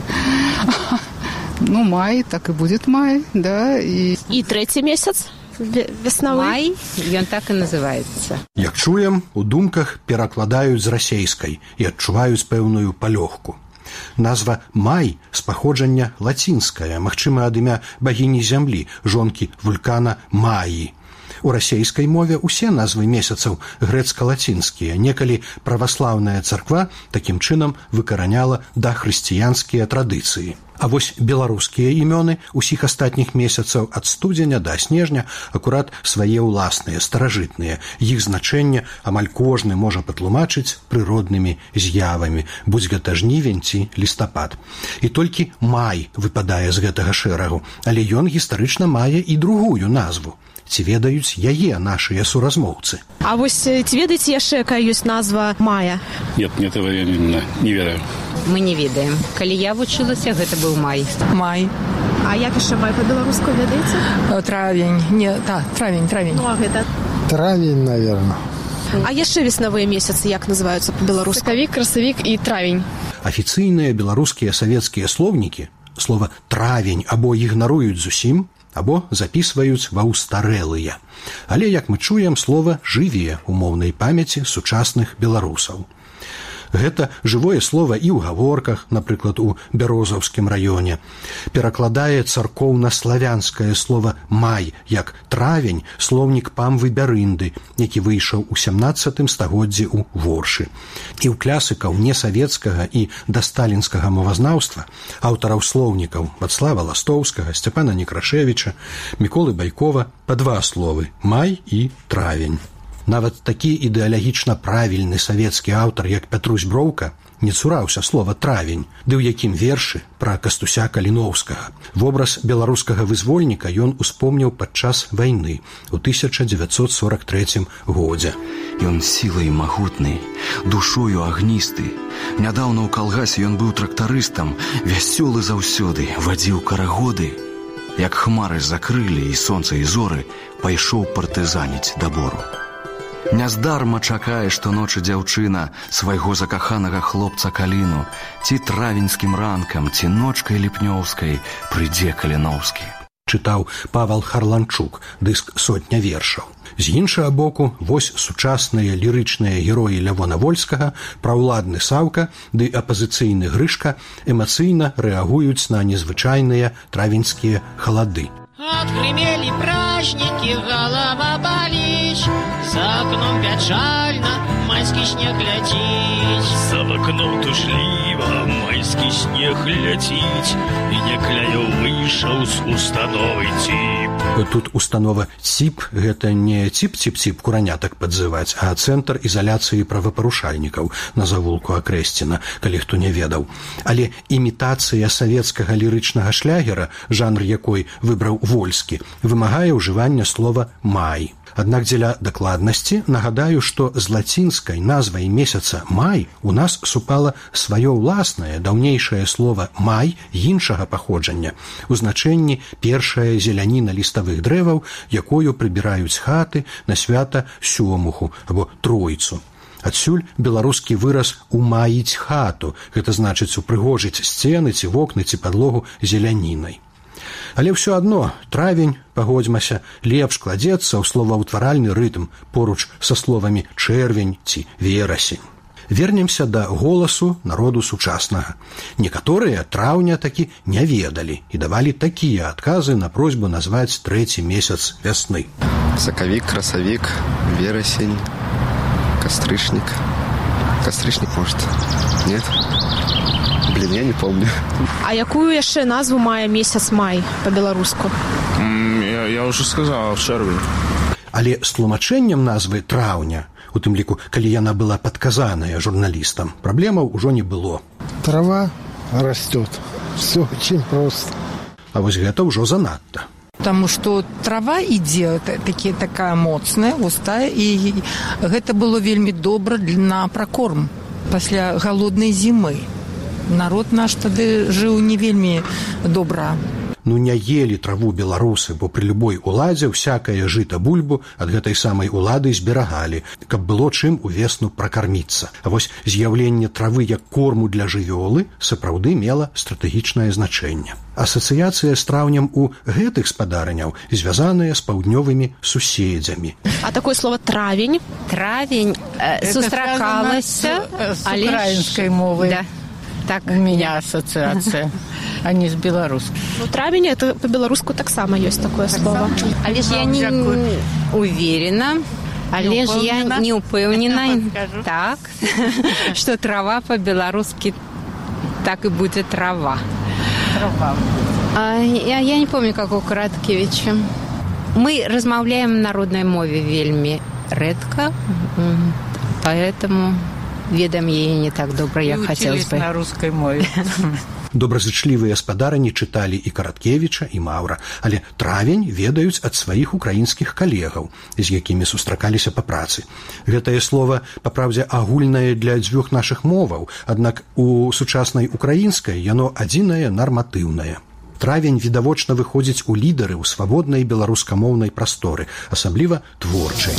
[SPEAKER 17] Ну, май, так і будет май, да. І
[SPEAKER 9] 3-й месяц? Веснавы?
[SPEAKER 11] Май, ён так і называецца.
[SPEAKER 7] Як чуем, у думках перакладаюць з расейскай і адчуваюць пэўную палёгку. Назва «Май» з паходжання лацінская, магчыма, ад імя багіні зямлі, жонкі вулкана Маі. У расейскай мове ўсе назвы месяцаў грэцка-лацінскія. Некалі праваслаўная царква такім чынам выкараняла дахрысціянскія традыцыі. А вось беларускія імёны ўсіх астатніх месяцаў ад студзеня да снежня акурат свае ўласныя, старажытныя. Іх значэнне амаль кожны можа патлумачыць прыроднымі з'явамі, будзь гэта жнівень ці лістапад. І толькі май выпадае з гэтага шэрагу, але ён гістарычна мае і другую назву. Ці ведаюць яе нашыя суразмоўцы?
[SPEAKER 9] А вось ці ведаеце яшчэ, якая ёсць назва мая?
[SPEAKER 8] Нет, этого я не ведаю.
[SPEAKER 11] Мы не ведаем. Калі я вучылася, гэта быў май.
[SPEAKER 10] Май.
[SPEAKER 9] А як яшчэ май па-беларуску ведаеце?
[SPEAKER 10] Травень. Не, так, травень.
[SPEAKER 9] Ну, а гэта?
[SPEAKER 6] Травень, наверное.
[SPEAKER 9] А яшчэ веснавыя месяцы як называюцца па-беларуску?
[SPEAKER 18] Сакавік, красавік і травень.
[SPEAKER 7] Афіцыйныя беларускія савецкія слоўнікі слова «травень» або ігнаруюць зусім, або запісваюць ва ўстарэлыя. Але, як мы чуем, слова жыве ў моўнай памяці сучасных беларусаў. Гэта жывое слова і ў гаворках, напрыклад, у Бярозаўскім раёне. Перакладае царкоўна-славянскае слова «май» як «травень» слоўнік Памвы Бярынды, які выйшаў у 17 стагоддзі ў Воршы. І ў класыкаў несавецкага і дасталінскага мовазнаўства, аўтараў слоўнікаў Вацлава Ластоўскага, Сцяпана Некрашевіча, Міколы Байкова па два словы «май» і «травень». Нават такі ідэалагічна правільны савецкі аўтар, як Пятрусь Броўка, не цураўся слова травень, ды ў якім вершы пра Кастуся Каліноўскага. Вобраз беларускага вызвольніка ён успомніў падчас вайны ў 1943 годзе.
[SPEAKER 12] Ён сілай магутны, душою агністы. Нядаўна ў калгасе ён быў трактарыстам, вясёлы заўсёды, вадзіў карагоды. Як хмары закрылі і сонца і зоры, пайшоў партызаніць да бору. Няздарма чакае штоночы дзяўчына свайго закаханага хлопца Каліну, ці травеньскім ранкам, ці ночкай ліпнёўскай прыйдзе Каліноўскі.
[SPEAKER 7] Чытаў Павал Харланчук, дыск «Сотня вершаў». З іншага боку, вось сучасныя лірычныя героі Лявона Вольскага, праўладны Саўка ды апазіцыйны Грышка эмацыйна рэагуюць на незвычайныя травеньскія халады.
[SPEAKER 13] Отгремели праздники, голова болит, за окном печально, майский снег летит.
[SPEAKER 14] За окном тужлива, майский снег летит, и некляю выйшаў з установы ЦІП.
[SPEAKER 7] Тут установа ЦІП – гэта не ЦІП-ЦІП-ЦІП куранятак падзываць, а Цэнтр ізаляцыі правапарушальнікаў на завулку Акрэсціна, калі хто не ведаў. Але імітацыя савецкага лірычнага шлягера, жанр якой выбраў Вольскі, вымагае ўжывання слова «май». Аднак дзеля дакладнасці нагадаю, што з лацінскай назвай месяца «май» у нас супала сваё ўласнае даўнейшае слова «май» іншага паходжання, у значэнні першая зеляніна ліставых дрэваў, якою прыбіраюць хаты на свята Сёмуху або Тройцу. Адсюль беларускі выраз «умаіць хату», гэта значыць упрыгожыць сцены ці вокны ці падлогу зелянінай. Але ўсё адно травень, пагодзьмася, лепш кладзецца ў словаўтваральны рытм поруч са словамі чэрвень ці верасень. Вернемся да голасу народу сучаснага. Некаторыя траўня такі не ведалі і давалі такія адказы на просьбу назваць трэці месяц вясны.
[SPEAKER 15] Сакавік, красавік, верасень, кастрычнік. Кастрычнік, может? Нет? Блин, я не помню.
[SPEAKER 9] А якую яшчэ назву мае месяц май па-беларуску?
[SPEAKER 16] Я уже сказал, чэрвень.
[SPEAKER 7] Але з тлумачэннем назвы траўня, у тым ліку, калі яна была падказаная журналістам, праблемаў ужо не было.
[SPEAKER 6] Трава растет. Все очень просто.
[SPEAKER 7] А вось гэта ўжо занадта.
[SPEAKER 10] Потому что трава ідзе такая моцная, густая, і гэта было вельмі добра на пракорм пасля галоднай зімы. Народ наш тады жыў не вельмі добра.
[SPEAKER 7] Ну не елі траву беларусы, бо пры любой уладзе всякае жыта бульбу ад гэтай самай улады зберагалі, каб было чым увесну пракарміцца. А вось з'яўленне травы як корму для жывёлы сапраўды мела стратэгічнае значэнне. Асацыяцыя з траўнем у гэтых спадарняў звязаная з паўднёвымі суседзямі.
[SPEAKER 9] А такое слово травень?
[SPEAKER 11] Травень сустракалася
[SPEAKER 10] з украінскай мовы.
[SPEAKER 11] Да. Так,
[SPEAKER 10] у меня ассоциация, а не с белорусской.
[SPEAKER 9] Ну, травень, это по-белоруску так само есть такое слово.
[SPEAKER 11] Але ж я не уверена, але ж я не упэўнена, так, что трава по-белорусски так и будет трава. Я не помню, как у Караткевича. Мы размаўляем на народной мове вельмі рэдка, поэтому... ведам яе не так добра, як хацелось бы.
[SPEAKER 10] На рускай мове.
[SPEAKER 7] Добразычлівыя спадарні чыталі і Караткевіча, і Маўра, але травень ведаюць ад сваіх украінскіх калегаў, з якімі сустракаліся па працы. Гэтае слова, па праўдзе, агульнае для дзвюх нашых моваў, аднак у сучаснай украінскай яно адзінае нарматыўнае. Травень відавочна выходзіць у лідары ў свабоднай беларускамоўнай прасторы, асабліва творчай.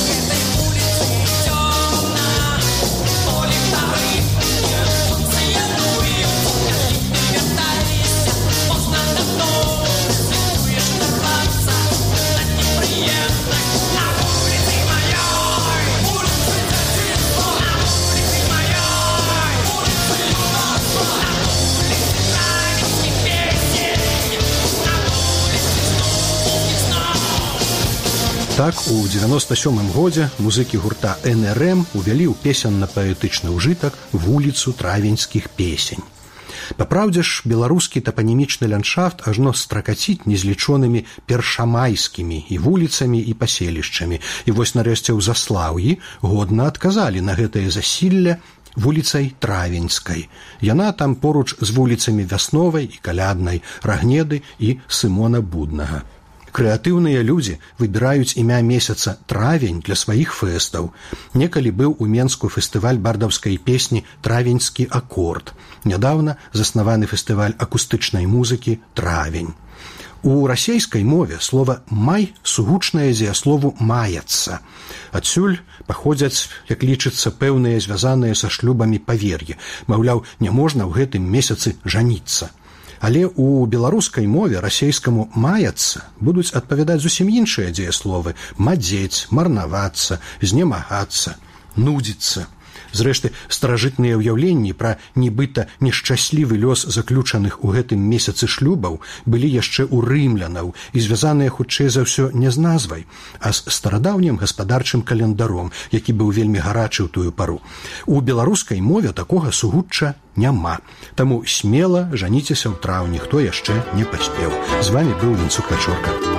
[SPEAKER 7] Так, у 97-м годзе музыкі гурта НРМ увялі ў песенна-паэтычны ўжытак вуліцу травеньскіх песень. Папраўдзе ж, беларускі тапанімічны ландшафт ажно стракаціць незлічонымі першамайскімі і вуліцамі і паселішчамі. І вось нарэшце ў Заслаўі годна адказалі на гэтае засілле вуліцай Травеньскай. Яна там поруч з вуліцамі Вясновай і Каляднай, Рагнеды і Сымона Буднага. Крэатыўныя людзі выбіраюць імя месяца травень для сваіх фэстаў. Некалі быў у Менску фестываль бардаўскай песні «Травеньскі акорд». Нядаўна заснаваны фестываль акустычнай музыкі «Травень». У расейскай мове слова «май» сугучнае дзеяслову «маяцца». Адсюль паходзяць, як лічыцца, пэўныя звязаныя са шлюбамі павер'і. Маўляў, не можна ў гэтым месяцы жаніцца. Але ў беларускай мове расейскаму «маяцца» будуць адпавядаць зусім іншыя дзеясловы: мадзець, марнавацца, знемагацца, нудзіцца. Зрэшты, старажытныя ўяўленні пра нібыта нешчаслівы лёс заключаных у гэтым месяцы шлюбаў былі яшчэ ў рымлянаў і звязаныя хутчэй за ўсё не з назвай, а з старадаўнім гаспадарчым календаром, які быў вельмі гарачы ў тую пару. У беларускай мове такога сугучча няма. Таму смела жаніцеся ў траўні, хто яшчэ не паспеў. З вамі быў Вінцук Пячорка.